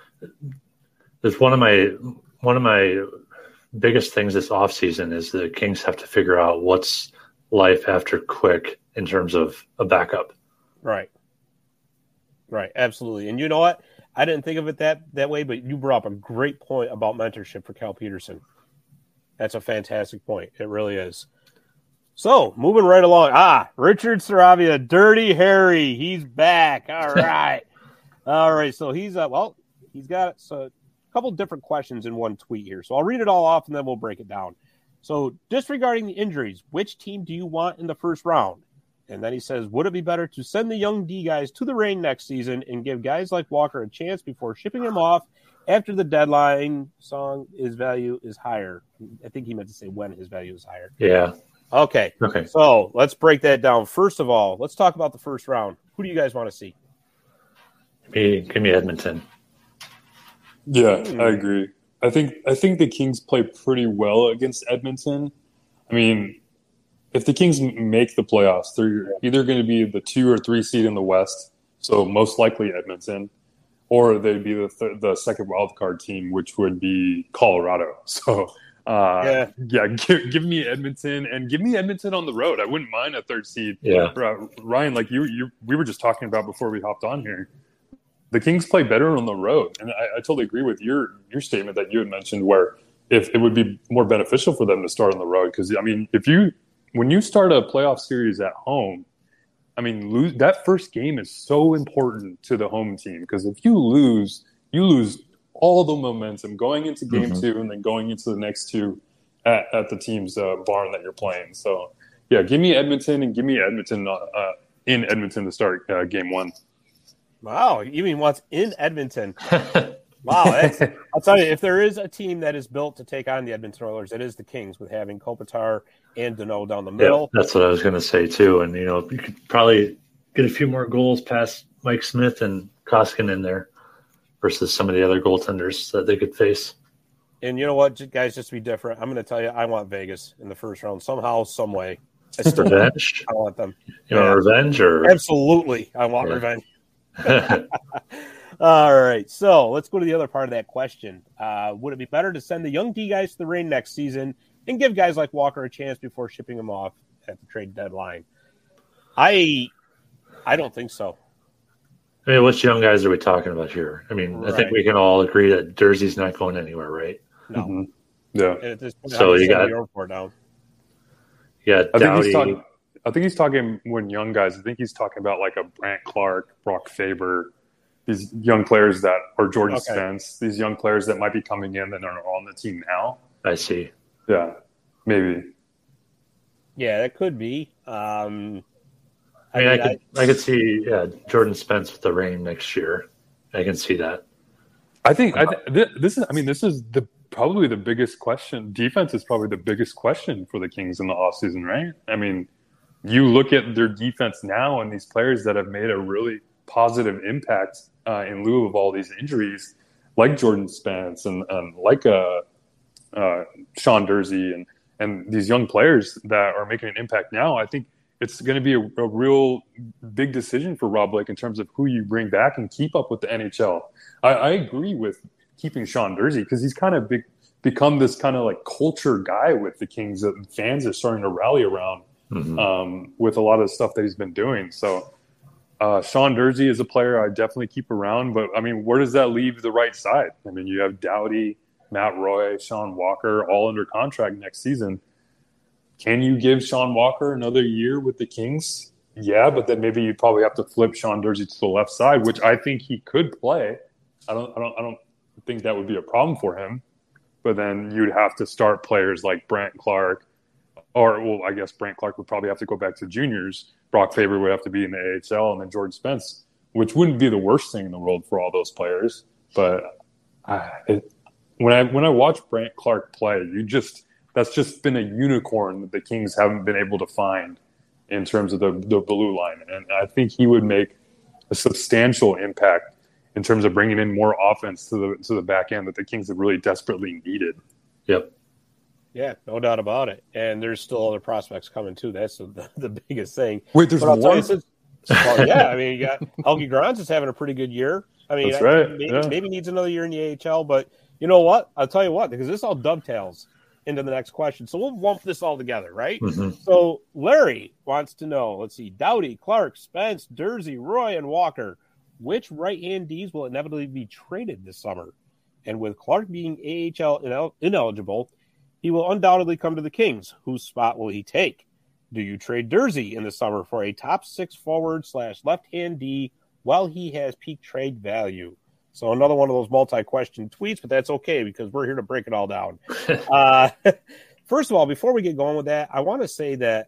there's one of my one of my biggest things this offseason is the Kings have to figure out what's life after Quick in terms of a backup. Right. Right, absolutely. And you know what? I didn't think of it that, that way, but you brought up a great point about mentorship for Cal Peterson. That's a fantastic point. It really is. So, moving right along. Ah, Richard Saravia, Dirty Harry. He's back. All right. All right, so he's, uh, well, he's got so, a couple different questions in one tweet here. So I'll read it all off, and then we'll break it down. So, disregarding the injuries, which team do you want in the first round? And then he says, would it be better to send the young D guys to the Reign next season and give guys like Walker a chance before shipping him off after the deadline song, his value is higher? I think he meant to say when his value is higher. Yeah. Okay. Okay. So let's break that down. First of all, let's talk about the first round. Who do you guys want to see? Give me, give me Edmonton. Yeah, hmm. I agree. I think I think the Kings play pretty well against Edmonton. I mean, if the Kings make the playoffs, they're either going to be the two or three seed in the West, so most likely Edmonton, or they'd be the th- the second wild card team, which would be Colorado. So, uh, yeah, yeah give, give me Edmonton and give me Edmonton on the road. I wouldn't mind a third seed. Yeah, uh, Ryan, like you, you, we were just talking about before we hopped on here. The Kings play better on the road, and I, I totally agree with your your statement that you had mentioned, where if it would be more beneficial for them to start on the road, because I mean, if you when you start a playoff series at home. I mean, lose, that first game is so important to the home team because if you lose, you lose all the momentum going into game mm-hmm. two and then going into the next two at, at the team's uh, barn that you're playing. So, yeah, give me Edmonton and give me Edmonton uh, uh, in Edmonton to start uh, game one. Wow, you mean what's in Edmonton? Wow, that's, I'll tell you, if there is a team that is built to take on the Edmonton Oilers, it is the Kings with having Kopitar and Danault down the middle. Yeah, that's what I was going to say too. And you know, you could probably get a few more goals past Mike Smith and Koskinen in there versus some of the other goaltenders that they could face. And you know what, guys, just to be different, I'm going to tell you, I want Vegas in the first round somehow, some way. I still revenge. I want them. You yeah. want revenge or absolutely, I want yeah. revenge. All right, so let's go to the other part of that question. Uh, would it be better to send the young D guys to the Reign next season and give guys like Walker a chance before shipping them off at the trade deadline? I I don't think so. I mean, which young guys are we talking about here? I mean, right. I think we can all agree that Jersey's not going anywhere, right? No. Mm-hmm. Yeah. At this point, so you got down. Yeah, I think he's talking. I think he's talking when young guys. I think he's talking about like a Brandt Clark, Brock Faber. These young players that, or Jordan okay. Spence, these young players that might be coming in that are on the team now. I see. Yeah, maybe. Yeah, that could be. Um, I mean, I, mean, I could, I, I could see yeah, Jordan Spence with the Reign next year. I can see that. I think I th- this is. I mean, this is the probably the biggest question. Defense is probably the biggest question for the Kings in the offseason, right? I mean, you look at their defense now and these players that have made a really positive impact uh, in lieu of all these injuries, like Jordan Spence and, and like uh, uh, Sean Durzi and, and these young players that are making an impact now. I think it's going to be a, a real big decision for Rob Blake in terms of who you bring back and keep up with the N H L. I, I agree with keeping Sean Durzi because he's kind of big, become this kind of like culture guy with the Kings that fans are starting to rally around mm-hmm. um, with a lot of the stuff that he's been doing. So uh, Sean Durzi is a player I definitely keep around, but I mean, where does that leave the right side? I mean, you have Doughty, Matt Roy, Sean Walker, all under contract next season. Can you give Sean Walker another year with the Kings? Yeah, but then maybe you'd probably have to flip Sean Durzi to the left side, which I think he could play. I don't, I don't, I don't think that would be a problem for him. But then you'd have to start players like Brandt Clark, or well, I guess Brandt Clark would probably have to go back to juniors. Brock Faber would have to be in the A H L, and then Jordan Spence, which wouldn't be the worst thing in the world for all those players. But uh, it, when I when I watch Brandt Clark play, you just that's just been a unicorn that the Kings haven't been able to find in terms of the the blue line, and I think he would make a substantial impact in terms of bringing in more offense to the to the back end that the Kings have really desperately needed. Yep. Yeah, no doubt about it. And there's still other prospects coming too. That's the, the biggest thing. Wait, there's more? You, since, well, yeah, I mean, you got Helge Grans is having a pretty good year. I mean, That's right. maybe, yeah. maybe needs another year in the A H L, but you know what? I'll tell you what, because this all dovetails into the next question. So we'll lump this all together, right? Mm-hmm. So Larry wants to know, let's see, Doughty, Clark, Spence, Durzi, Roy, and Walker, which right-hand Ds will inevitably be traded this summer? And with Clark being A H L inel- ineligible, he will undoubtedly come to the Kings. Whose spot will he take? Do you trade Durzi in the summer for a top six forward slash left-hand D while he has peak trade value? So another one of those multi-question tweets, but that's okay because we're here to break it all down. uh, first of all, before we get going with that, I want to say that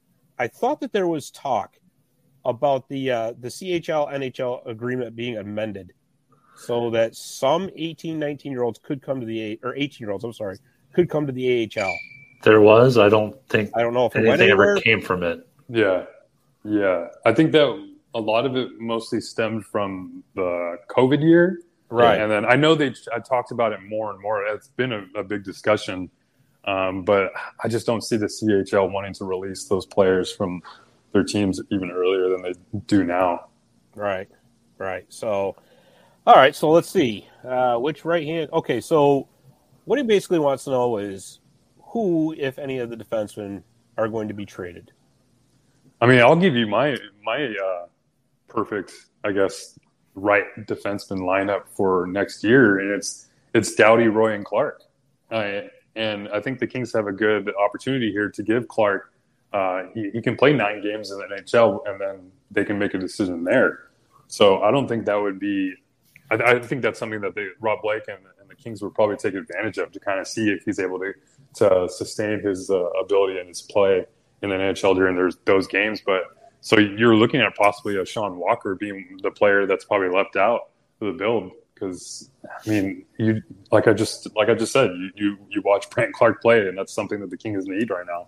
I thought that there was talk about the uh, the C H L N H L agreement being amended so that some eighteen, nineteen-year-olds could come to the – or eighteen-year-olds, I'm sorry, could come to the A H L. There was. I don't think I don't know if it anything went ever came from it. Yeah. Yeah. I think that a lot of it mostly stemmed from the COVID year. Right. And then I know they I talked about it more and more. It's been a, a big discussion. Um, but I just don't see the C H L wanting to release those players from their teams even earlier than they do now. Right. Right. So All right, so let's see. Uh, which right hand? Okay, so what he basically wants to know is who, if any, of the defensemen are going to be traded. I mean, I'll give you my my uh, perfect, I guess, right defenseman lineup for next year, and it's it's Doughty, Roy, and Clark. Uh, and I think the Kings have a good opportunity here to give Clark. Uh, he, he can play nine games in the N H L, and then they can make a decision there. So I don't think that would be. I, I think that's something that they, Rob Blake and, and the Kings would probably take advantage of to kind of see if he's able to to sustain his uh, ability and his play in the N H L during those, those games. But so you're looking at possibly a Sean Walker being the player that's probably left out of the build because I mean you like I just like I just said you you, you watch Brandt Clark play and that's something that the Kings need right now.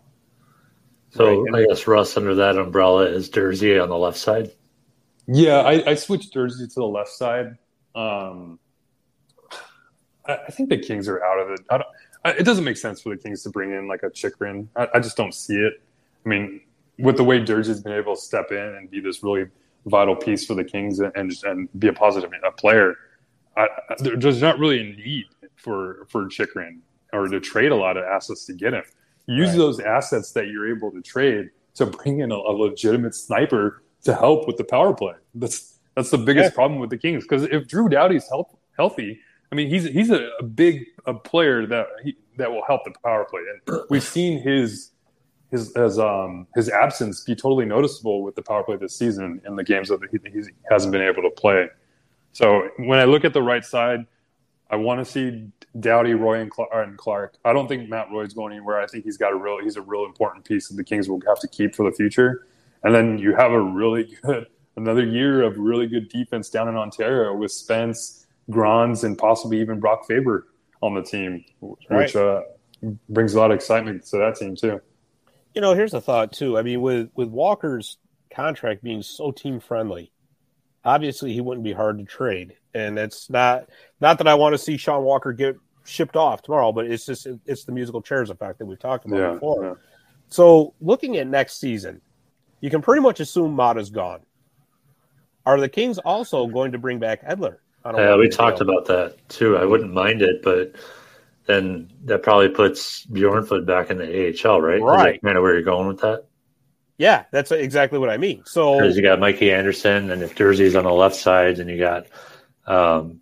So right? I guess Russ under that umbrella is Durzi on the left side. Yeah, I, I switched Durzi to the left side. Um, I, I think the Kings are out of it. I don't, I, it doesn't make sense for the Kings to bring in like a Chychrun. I, I just don't see it. I mean, with the way Durzi's been able to step in and be this really vital piece for the Kings and and, and be a positive a player, I, I, there's not really a need for for Chychrun or to trade a lot of assets to get him. Use right. those assets that you're able to trade to bring in a, a legitimate sniper to help with the power play. That's that's the biggest yeah. problem with the Kings because if Drew Doughty's health, healthy, I mean he's he's a, a big a player that he, that will help the power play, and we've seen his his as um his absence be totally noticeable with the power play this season in the games that he, he hasn't been able to play. So when I look at the right side, I want to see Doughty, Roy, and Clark, and Clark. I don't think Matt Roy's going anywhere. I think he's got a real he's a real important piece that the Kings will have to keep for the future. And then you have a really good another year of really good defense down in Ontario with Spence, Grons, and possibly even Brock Faber on the team, which right. uh, brings a lot of excitement to that team too. You know, here's a thought too. I mean, with with Walker's contract being so team friendly, obviously he wouldn't be hard to trade. And it's not not that I want to see Sean Walker get shipped off tomorrow, but it's just it's the musical chairs effect that we've talked about yeah, before. Yeah. So looking at next season, you can pretty much assume Mata's gone. Are the Kings also going to bring back Edler? Yeah, we talked deal? about that too. I wouldn't mind it, but then that probably puts Bjornfot back in the A H L, right? Right. Is that kind of where you're going with that? Yeah, that's exactly what I mean. So because you got Mikey Anderson, and if Durzi's on the left side, and you got, um,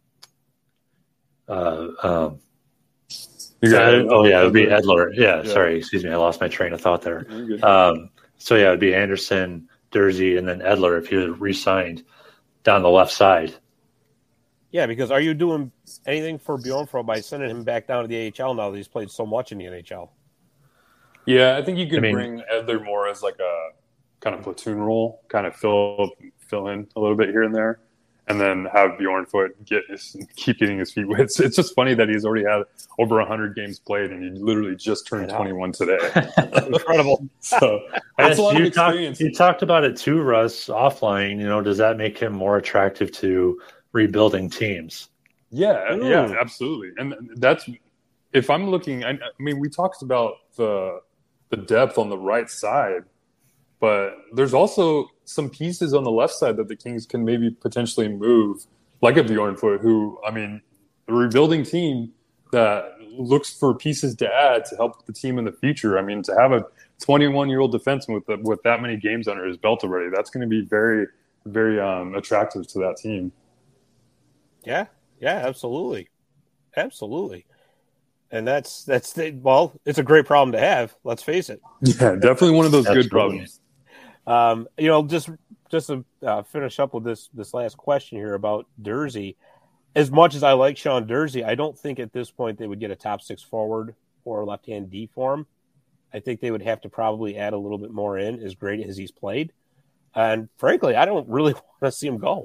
uh, um, you got uh, oh yeah, it would be Edler. Yeah, yeah, sorry, excuse me, I lost my train of thought there. Um, so yeah, it'd be Anderson, Durzi, and then Edler if he was re-signed down the left side. Yeah, because are you doing anything for Bjornfot by sending him back down to the A H L now that he's played so much in the N H L? Yeah, I think you could I mean, bring Edler more as like a kind of platoon role, kind of fill fill in a little bit here and there, and then have Bjornfot get his, keep getting his feet wet. It's, it's just funny that he's already had over one hundred games played, and he literally just turned twenty-one today. Incredible. So that's a lot you of experience. Talk, you talked about it too, Russ, offline. You know, does that make him more attractive to rebuilding teams? Yeah, Ooh. yeah, absolutely. And that's if I'm looking. I, I mean, we talked about the the depth on the right side, but there's also some pieces on the left side that the Kings can maybe potentially move, like a Bjornfot, who, I mean, a rebuilding team that looks for pieces to add to help the team in the future. I mean, to have a twenty-one-year-old defenseman with the, with that many games under his belt already, that's going to be very, very um, attractive to that team. Yeah, yeah, absolutely, absolutely. And that's that's the, well, it's a great problem to have. Let's face it. Yeah, definitely one of those good problems. Um, you know, just just to uh, finish up with this this last question here about Durzi. As much as I like Sean Durzi, I don't think at this point they would get a top six forward or left hand D for him. I think they would have to probably add a little bit more in, as great as he's played. And frankly, I don't really want to see him go.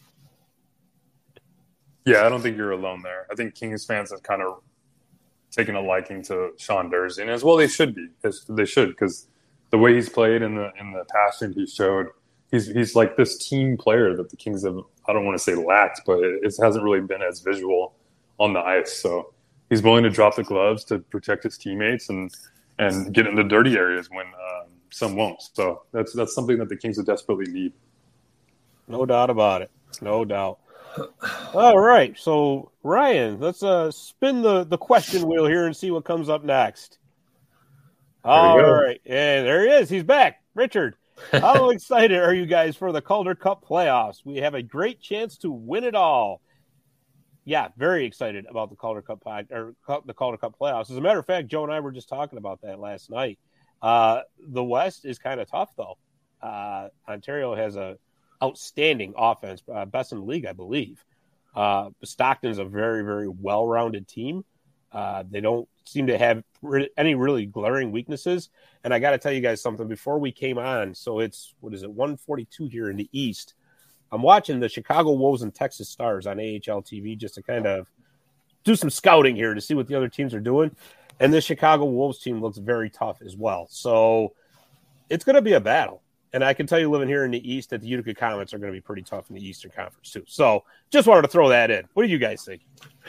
Yeah, I don't think you're alone there. I think Kings fans have kind of taken a liking to Sean Durzi, and as well they should be. They should, because the way he's played and the in the passion he showed, he's he's like this team player that the Kings have, I don't want to say lacked, but it, it hasn't really been as visual on the ice. So he's willing to drop the gloves to protect his teammates and and get in the dirty areas when um, some won't. So that's that's something that the Kings would desperately need. No doubt about it. No doubt. All right. So, Ryan, let's uh, spin the, the question wheel here and see what comes up next. All right. And there he is. He's back. Richard, how excited are you guys for the Calder Cup playoffs? We have a great chance to win it all. Yeah, very excited about the Calder Cup pod, or the Calder Cup playoffs. As a matter of fact, Joe and I were just talking about that last night. Uh, the West is kind of tough, though. Uh, Ontario has a outstanding offense, uh, best in the league, I believe. Uh, Stockton's a very, very well-rounded team. Uh, they don't seem to have re- any really glaring weaknesses. And I got to tell you guys something before we came on. So it's, what is it, one forty-two here in the East. I'm watching the Chicago Wolves and Texas Stars on A H L T V just to kind of do some scouting here to see what the other teams are doing. And the Chicago Wolves team looks very tough as well. So it's going to be a battle. And I can tell you, living here in the East, that the Utica Comets are going to be pretty tough in the Eastern Conference, too. So just wanted to throw that in. What do you guys think?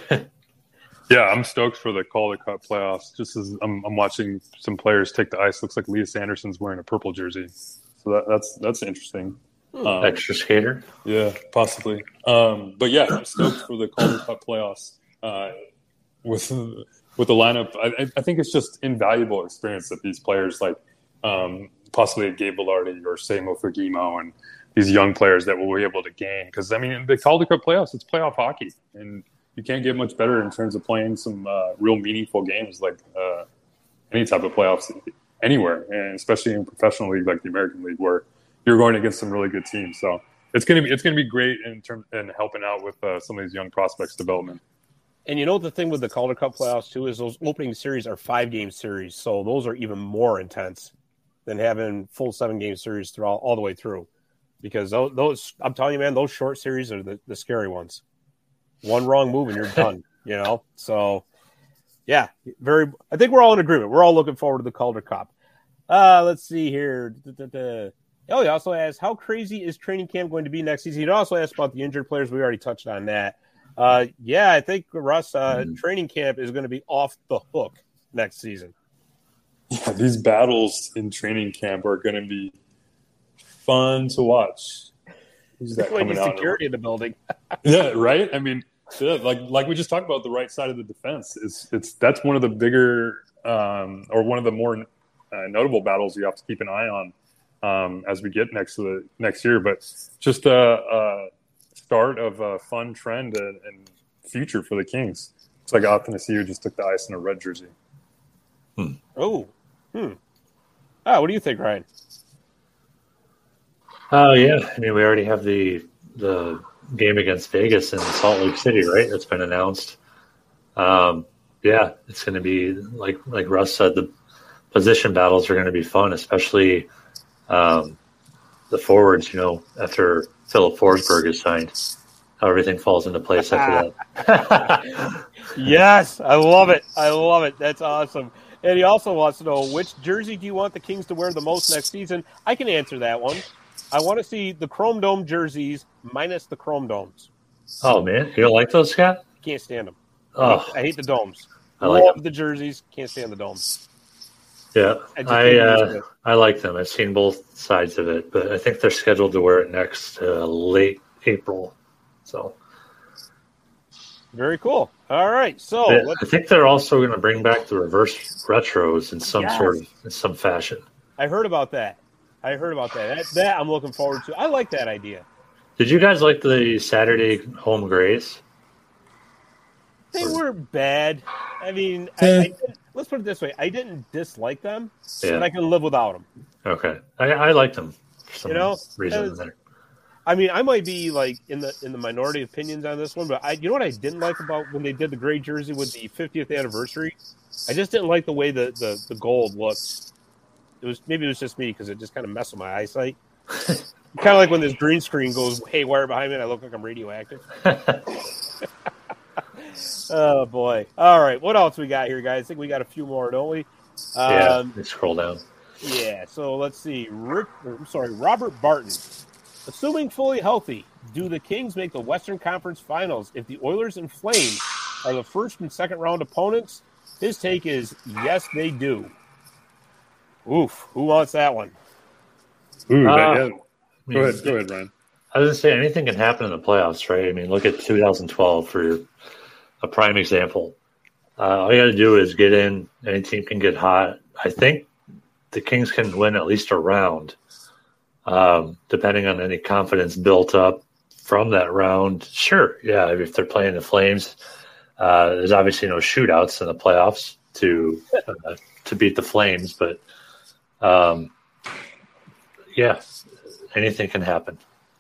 Yeah, I'm stoked for the Calder Cup playoffs. Just as I'm, I'm watching some players take the ice, looks like Elias Anderson's wearing a purple jersey. So that, that's that's interesting. Um, Extra skater? Yeah, possibly. Um, but yeah, I'm stoked for the Calder Cup playoffs. Uh, with with the lineup, I, I think it's just invaluable experience that these players, like um, possibly Gabe Velarde or Samo Fugimo, and these young players that will be able to gain. Because, I mean, the Calder Cup playoffs, it's playoff hockey. And you can't get much better in terms of playing some uh, real meaningful games like uh, any type of playoffs anywhere, and especially in a professional league like the American League, where you're going against some really good teams. So it's gonna be it's gonna be great in terms and helping out with uh, some of these young prospects' development. And you know the thing with the Calder Cup playoffs too is those opening series are five game series, so those are even more intense than having full seven game series throughout all the way through. Because those, those I'm telling you, man, those short series are the, the scary ones. One wrong move and you're done. You know, so yeah, very. I think we're all in agreement. We're all looking forward to the Calder Cup. Uh, let's see here. Da-da-da. Oh, he also asked, how crazy is training camp going to be next season? He also asked about the injured players. We already touched on that. Uh, yeah, I think, Russ, uh, mm. training camp is going to be off the hook next season. Yeah, these battles in training camp are going to be fun to watch. Who's that coming out? Security in the building. Yeah, right? I mean, yeah, like like we just talked about, the right side of the defense. It's, it's, that's one of the bigger um, or one of the more uh, notable battles you have to keep an eye on. Um, as we get next to the next year, but just a, a start of a fun trend and, and future for the Kings. It's like Athanasiou just took the ice in a red jersey. Hmm. Oh, hmm. Ah, what do you think, Ryan? Oh yeah, I mean we already have the the game against Vegas in Salt Lake City, right? That's been announced. Um, yeah, it's going to be like like Russ said, the position battles are going to be fun, especially. Um, the forwards, you know, after Philip Forsberg is signed, how everything falls into place after that. Yes, I love it. I love it. That's awesome. And he also wants to know, which jersey do you want the Kings to wear the most next season? I can answer that one. I want to see the Chrome Dome jerseys minus the Chrome Domes. Oh, man. You don't like those, Scott? Can't stand them. Oh. I hate, I hate the domes. I like love them. the jerseys. Can't stand the domes. Yeah, I I, uh, I like them. I've seen both sides of it, but I think they're scheduled to wear it next uh, late April. So very cool. All right, so I, I think they're also going to bring back the reverse retros in some yes. sort of in some fashion. I heard about that. I heard about that. that. That I'm looking forward to. I like that idea. Did you guys like the Saturday home grays? They or... were bad. I mean, I, I didn't, let's put it this way. I didn't dislike them, yeah. but I can live without them. Okay. I, I liked them for some you know, reason. Was, there. I mean, I might be like in the in the minority opinions on this one, but I, you know what I didn't like about when they did the gray jersey with the fiftieth anniversary? I just didn't like the way the, the, the gold looked. It was maybe it was just me because it just kind of messed with my eyesight. Kind of like when this green screen goes haywire behind me and I look like I'm radioactive. Oh, boy. All right. What else we got here, guys? I think we got a few more, don't we? Yeah, um, let's scroll down. Yeah, so let's see. Rick, I'm sorry, Robert Barton. Assuming fully healthy, do the Kings make the Western Conference Finals if the Oilers and Flames are the first and second round opponents? His take is, yes, they do. Oof. Who wants that one? Ooh, uh, that, yeah. Go ahead. Go ahead, Ryan. I was going to say anything can happen in the playoffs, right? I mean, look at two thousand twelve for a prime example. Uh, all you got to do is get in. Any team can get hot. I think the Kings can win at least a round, um, depending on any confidence built up from that round. Sure, yeah, if they're playing the Flames, uh, there's obviously no shootouts in the playoffs to uh, to beat the Flames, but um, yeah, anything can happen.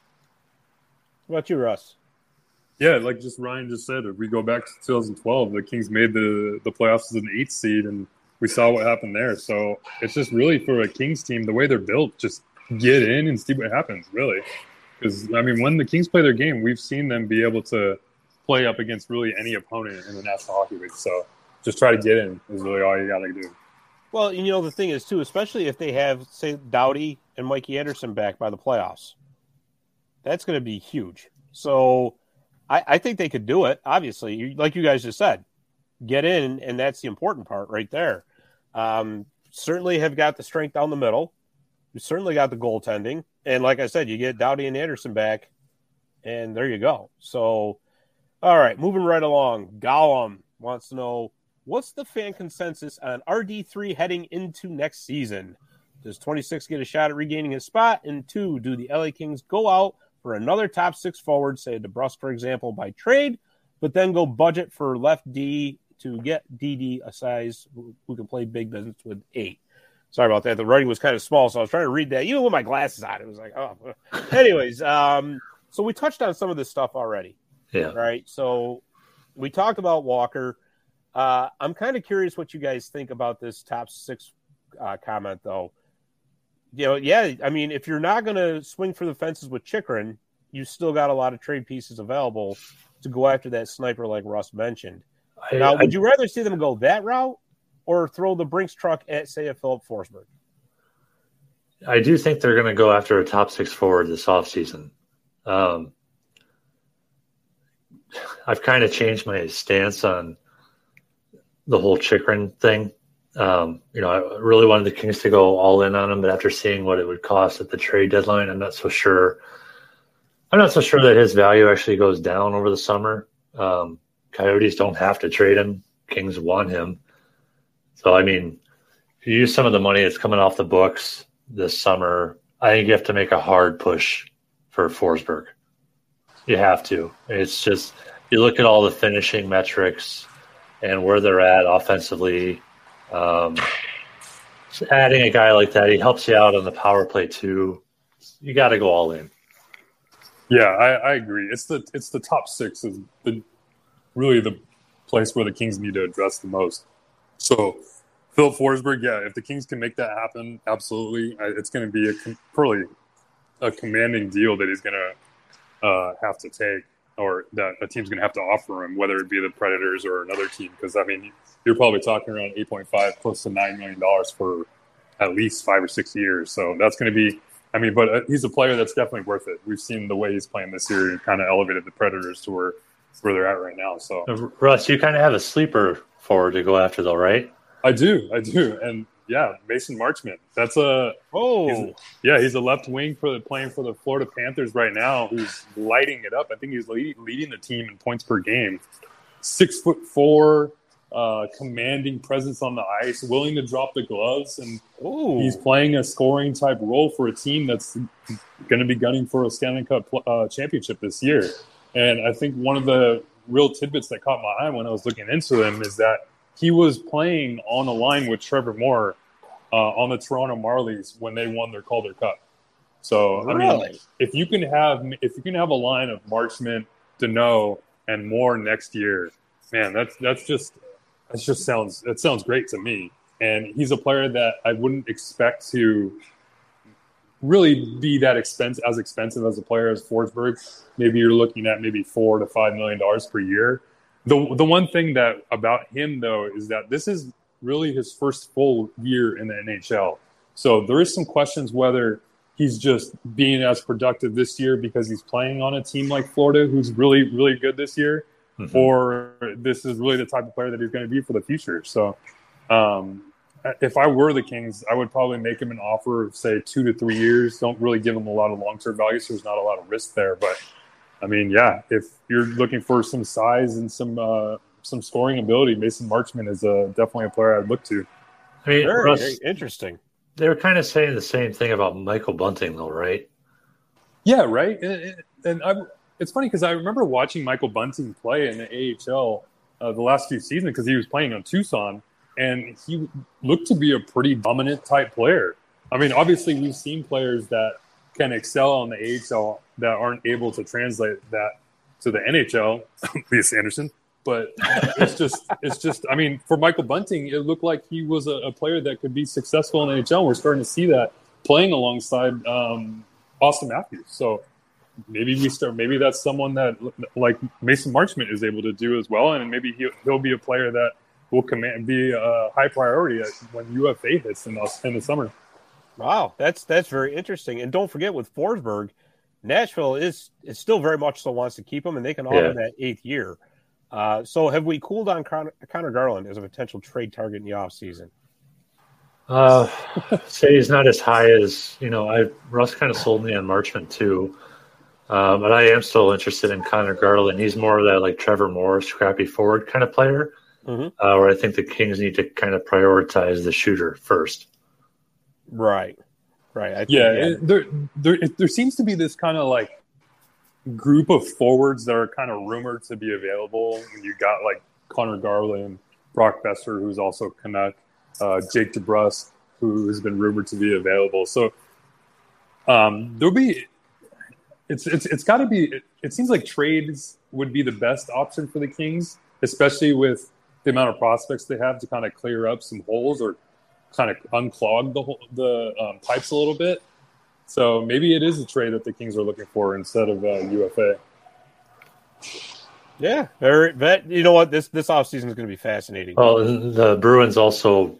What about you, Russ? Yeah, like just Ryan just said, if we go back to two thousand twelve, the Kings made the, the playoffs as an eighth seed, and we saw what happened there. So it's just really for a Kings team, the way they're built, just get in and see what happens, really. Because, I mean, when the Kings play their game, we've seen them be able to play up against really any opponent in the National Hockey League. So just try to get in is really all you got to do. Well, you know, the thing is, too, especially if they have, say, Doughty and Mikey Anderson back by the playoffs, that's going to be huge. So I, I think they could do it, obviously. Like you guys just said, get in, and that's the important part right there. Um, certainly have got the strength down the middle. You certainly got the goaltending. And like I said, you get Doughty and Anderson back, and there you go. So, all right, moving right along. Gollum wants to know, what's the fan consensus on R D three heading into next season? Does twenty-six get a shot at regaining his spot? And two, do the L A Kings go out for another top six forward, say DeBrusque, for example, by trade, but then go budget for left D to get D D a size who, who can play big business with eight? Sorry about that. The writing was kind of small, so I was trying to read that. Even with my glasses on, it was like, oh. Anyways, um, so we touched on some of this stuff already. Yeah. Right? So we talked about Walker. Uh, I'm kind of curious what you guys think about this top six uh, comment, though. You know, yeah, I mean, if you're not going to swing for the fences with Chychrun, you still got a lot of trade pieces available to go after that sniper like Russ mentioned. I, now, I, would you rather see them go that route or throw the Brinks truck at, say, a Philip Forsberg? I do think they're going to go after a top six forward this offseason. Um, I've kind of changed my stance on the whole Chychrun thing. Um, you know, I really wanted the Kings to go all in on him, but after seeing what it would cost at the trade deadline, I'm not so sure. I'm not so sure that his value actually goes down over the summer. Um, Coyotes don't have to trade him. Kings want him. So, I mean, if you use some of the money that's coming off the books this summer, I think you have to make a hard push for Forsberg. You have to. It's just, you look at all the finishing metrics and where they're at offensively. Um, adding a guy like that, he helps you out on the power play too. You got to go all in. Yeah, I, I agree. It's the it's the top six is the really the place where the Kings need to address the most. So, Philip Forsberg, yeah, if the Kings can make that happen, absolutely, it's going to be a probably a commanding deal that he's going to uh, have to take, or that a team's going to have to offer him, whether it be the Predators or another team. Because I mean, you're probably talking around eight point five, close to nine million dollars for at least five or six years. So that's going to be. I mean, but he's a player that's definitely worth it. We've seen the way he's playing this year and kind of elevated the Predators to where, where they're at right now. So, Russ, you kind of have a sleeper forward to go after, though, right? I do, I do, and yeah, Mason Marchment. That's a oh, he's, yeah, he's a left wing for the playing for the Florida Panthers right now, who's lighting it up. I think he's lead, leading the team in points per game. Six foot four. Uh, commanding presence on the ice, willing to drop the gloves, and Ooh. he's playing a scoring type role for a team that's going to be gunning for a Stanley Cup uh, championship this year. And I think one of the real tidbits that caught my eye when I was looking into him is that he was playing on a line with Trevor Moore uh, on the Toronto Marlies when they won their Calder Cup. So really? I mean, if you can have if you can have a line of Marchment, Deneau, and Moore next year, man, that's that's just. It just sounds it sounds great to me. And he's a player that I wouldn't expect to really be that expensive as expensive as a player as Forsberg. Maybe you're looking at maybe four to five million dollars per year. The the one thing that about him though is that this is really his first full year in the N H L. So there is some questions whether he's just being as productive this year because he's playing on a team like Florida, who's really, really good this year. Mm-hmm. Or this is really the type of player that he's going to be for the future. So, um, if I were the Kings, I would probably make him an offer of, say, two to three years. Don't really give him a lot of long-term value, so there's not a lot of risk there. But, I mean, yeah, if you're looking for some size and some uh, some scoring ability, Mason Marchment is uh, definitely a player I'd look to. I mean, very, Russ, very interesting. They were kind of saying the same thing about Michael Bunting, though, right? Yeah, right. And, and I, it's funny because I remember watching Michael Bunting play in the A H L uh, the last few seasons because he was playing on Tucson, and he looked to be a pretty dominant type player. I mean, obviously, we've seen players that can excel on the A H L that aren't able to translate that to the N H L, Elias Anderson. But it's just, it's just. I mean, for Michael Bunting, it looked like he was a, a player that could be successful in the N H L. We're starting to see that playing alongside um, Austin Matthews. So maybe we start. Maybe that's someone that, like Mason Marchment, is able to do as well, and maybe he'll, he'll be a player that will command be a high priority when U F A hits in the, in the summer. Wow, that's that's very interesting. And don't forget, with Forsberg, Nashville is is still very much so wants to keep him, and they can offer Yeah. that eighth year. Uh, so have we cooled on Connor, Connor Garland as a potential trade target in the offseason? Uh, say he's not as high as, you know, I Russ kind of sold me on Marchment too. Uh, but I am still interested in Connor Garland. He's more of that like Trevor Moore, scrappy forward kind of player, Mm-hmm. uh, where I think the Kings need to kind of prioritize the shooter first. Right, right. I think, Yeah, it, there, there, it, there seems to be this kind of like group of forwards that are kind of rumored to be available. You got like Connor Garland, Brock Besser, who's also Canuck, uh, Jake DeBrusk, who has been rumored to be available. So um, there'll be. It's it's it's got to be. It, it seems like trades would be the best option for the Kings, especially with the amount of prospects they have to kind of clear up some holes or kind of unclog the whole, the um, pipes a little bit. So maybe it is a trade that the Kings are looking for instead of uh, U F A. Yeah, very. That, you know what? This this offseason is going to be fascinating. Well, the Bruins also,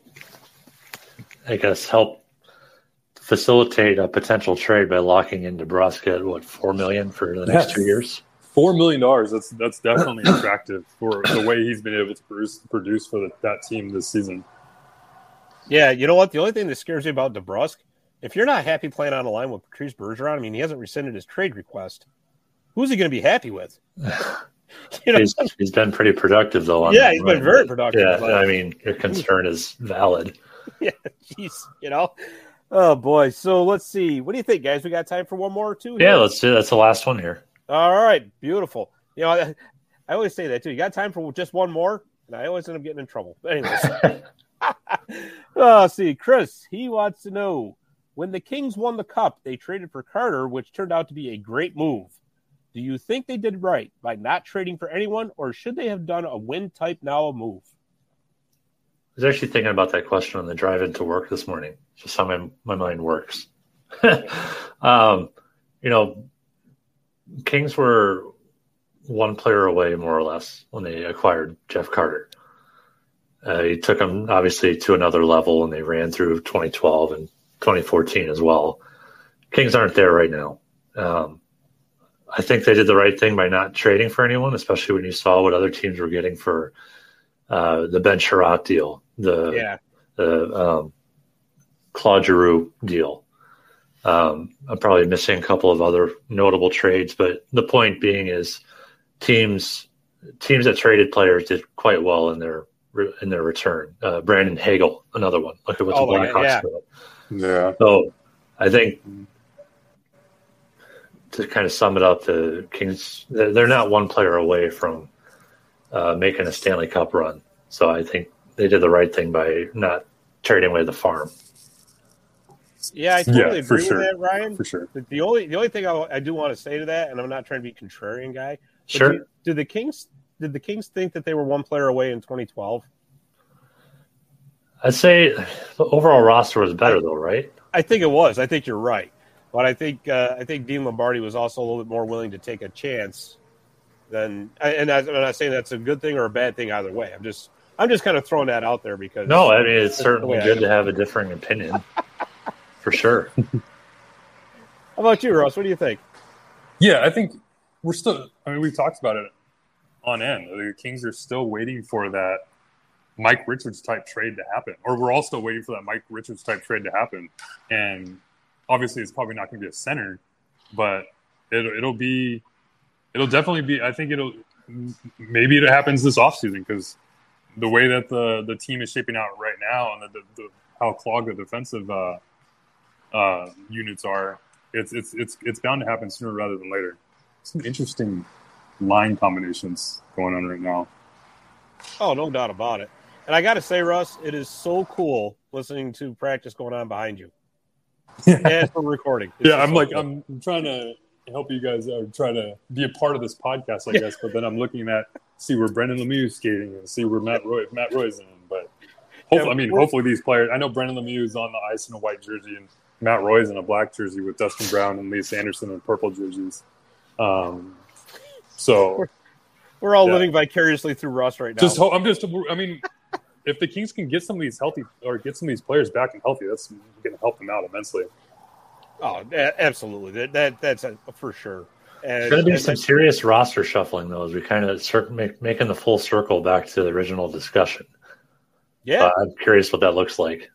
I guess, help facilitate a potential trade by locking in DeBrusk at what four million for the next Yes. two years. Four million dollars. That's that's definitely attractive for the way he's been able to produce, produce for the, that team this season. Yeah, you know what? The only thing that scares me about DeBrusk, if you're not happy playing on a line with Patrice Bergeron, I mean, he hasn't rescinded his trade request. Who's he going to be happy with? You know, He's, he's been pretty productive though. On yeah, the he's been run, very but, productive. Yeah, but- I mean, your concern is valid. yeah, jeez, you know. Oh boy. So let's see. What do you think, guys? We got time for one more or two? Yeah, here? let's do. That's the last one here. All right, beautiful. You know, I, I always say that too. You got time for just one more, and I always end up getting in trouble. But anyways, oh, see, Chris, he wants to know, when the Kings won the Cup, they traded for Carter, which turned out to be a great move. Do you think they did right by not trading for anyone, or should they have done a win type now a move? I was actually thinking about that question on the drive into work this morning. Just how my my mind works. um, you know, Kings were one player away, more or less, when they acquired Jeff Carter. Uh, he took them, obviously, to another level, and they ran through twenty twelve and twenty fourteen as well. Kings aren't there right now. Um, I think they did the right thing by not trading for anyone, especially when you saw what other teams were getting for uh, the Ben Sherratt deal, the, Yeah. the um, Claude Giroux deal. Um, I'm probably missing a couple of other notable trades, but the point being is teams teams that traded players did quite well in their in their return. Uh, Brandon Hagel, another one. Look at what Oh the my God, Blackhawks yeah. did. Yeah. So I think to kind of sum it up, the Kings, they're they're not one player away from uh, making a Stanley Cup run. So I think they did the right thing by not trading away the farm. Yeah, I totally Yeah, for agree sure. with that, Ryan. For sure. The, the only the only thing I, I do want to say to that, and I'm not trying to be a contrarian guy, but Sure. Do, do the Kings did the Kings think that they were one player away in twenty twelve? I'd say the overall roster was better, though, right? I think it was. I think you're right, but I think uh, I think Dean Lombardi was also a little bit more willing to take a chance than. And I, I'm not saying that's a good thing or a bad thing either way. I'm just I'm just kind of throwing that out there because No, I mean, it's that's the certainly way I good do to it. have a differing opinion, for sure. How about you, Ross? What do you think? Yeah, I think we're still. I mean, we talked about it on end. The Kings are still waiting for that Mike Richards type trade to happen, or we're all still waiting for that Mike Richards type trade to happen. And obviously, it's probably not going to be a center, but it'll it'll be it'll definitely be. I think it'll maybe it happens this offseason because the way that the the team is shaping out right now and the, the, the how clogged the defensive uh, uh, units are, it's it's it's it's bound to happen sooner rather than later. Some interesting line combinations going on right now. Oh, no doubt about it. And I got to say, Russ, it is so cool listening to practice going on behind you. As we're recording. It's yeah, I'm so like, cool. I'm trying to help you guys or try to be a part of this podcast, I guess. But then I'm looking at, see where Brendan Lemieux is skating and see where Matt Roy, Matt Roy's in. But hopefully, Yeah, I mean, we're- hopefully these players, I know Brendan Lemieux is on the ice in a white jersey and Matt Roy's in a black jersey with Dustin Brown and Lisa Anderson in purple jerseys. Um, so We're all yeah. living vicariously through Russ right now. just, ho- I'm just, I mean, if the Kings can get some of these healthy or get some of these players back and healthy, that's going to help them out immensely. Oh, a- absolutely. That, that That's a, for sure. And, There's going to be and some that- serious roster shuffling, though, as we kind of start make, making the full circle back to the original discussion. Yeah, Uh, I'm curious what that looks like.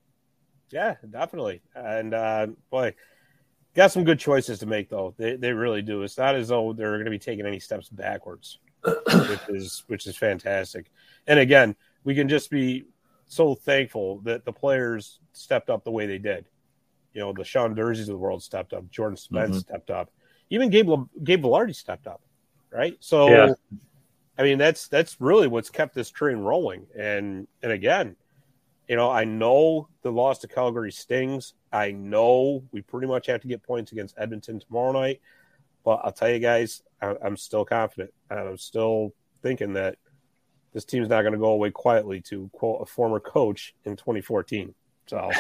yeah, definitely. And, uh, boy, got some good choices to make, though. They they really do. It's not as though they're going to be taking any steps backwards, which is which is fantastic. And, again, we can just be so thankful that the players stepped up the way they did. You know, the Sean Durzees of the world stepped up. Jordan Spence Mhm. stepped up. Even Gabe, Gabe Velarde stepped up, right? So, Yeah. I mean, that's that's really what's kept this train rolling. And and again, you know, I know the loss to Calgary stings. I know we pretty much have to get points against Edmonton tomorrow night. But I'll tell you guys, I, I'm still confident. I'm still thinking that this team's not going to go away quietly, to quote a former coach in twenty fourteen. So,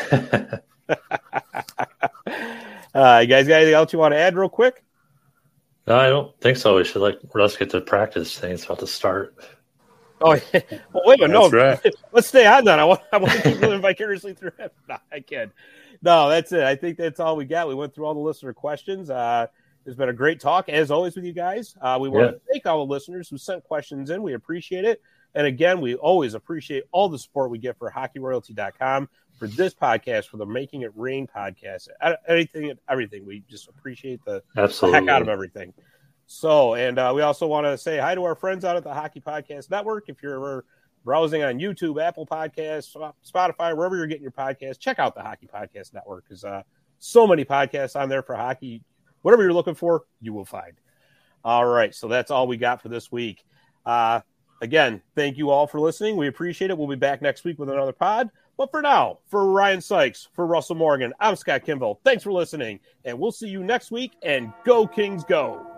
uh, you guys got anything else you want to add real quick? No, I don't think so. We should let Russ get to practice thing. It's about to start. Oh, yeah. Well, wait a minute. No, That's right. let's stay on that. I want, I want to keep living vicariously through him. No, I can't. No, that's it. I think that's all we got. We went through all the listener questions. Uh, it's been a great talk, as always, with you guys. Uh, we want Yeah. to thank all the listeners who sent questions in. We appreciate it. And again, we always appreciate all the support we get for hockey royalty dot com, for this podcast, for the Making It Rain podcast, anything and everything. We just appreciate the, the Absolutely. heck out of everything. So, and uh, we also want to say hi to our friends out at the Hockey Podcast Network. If you're browsing on YouTube, Apple Podcasts, Spotify, wherever you're getting your podcasts, check out the Hockey Podcast Network, because uh, so many podcasts on there for hockey. Whatever you're looking for, you will find. All right, so that's all we got for this week. Uh, again, thank you all for listening. We appreciate it. We'll be back next week with another pod. But for now, for Ryan Sykes, for Russell Morgan, I'm Scott Kimball. Thanks for listening, and we'll see you next week, and go Kings go!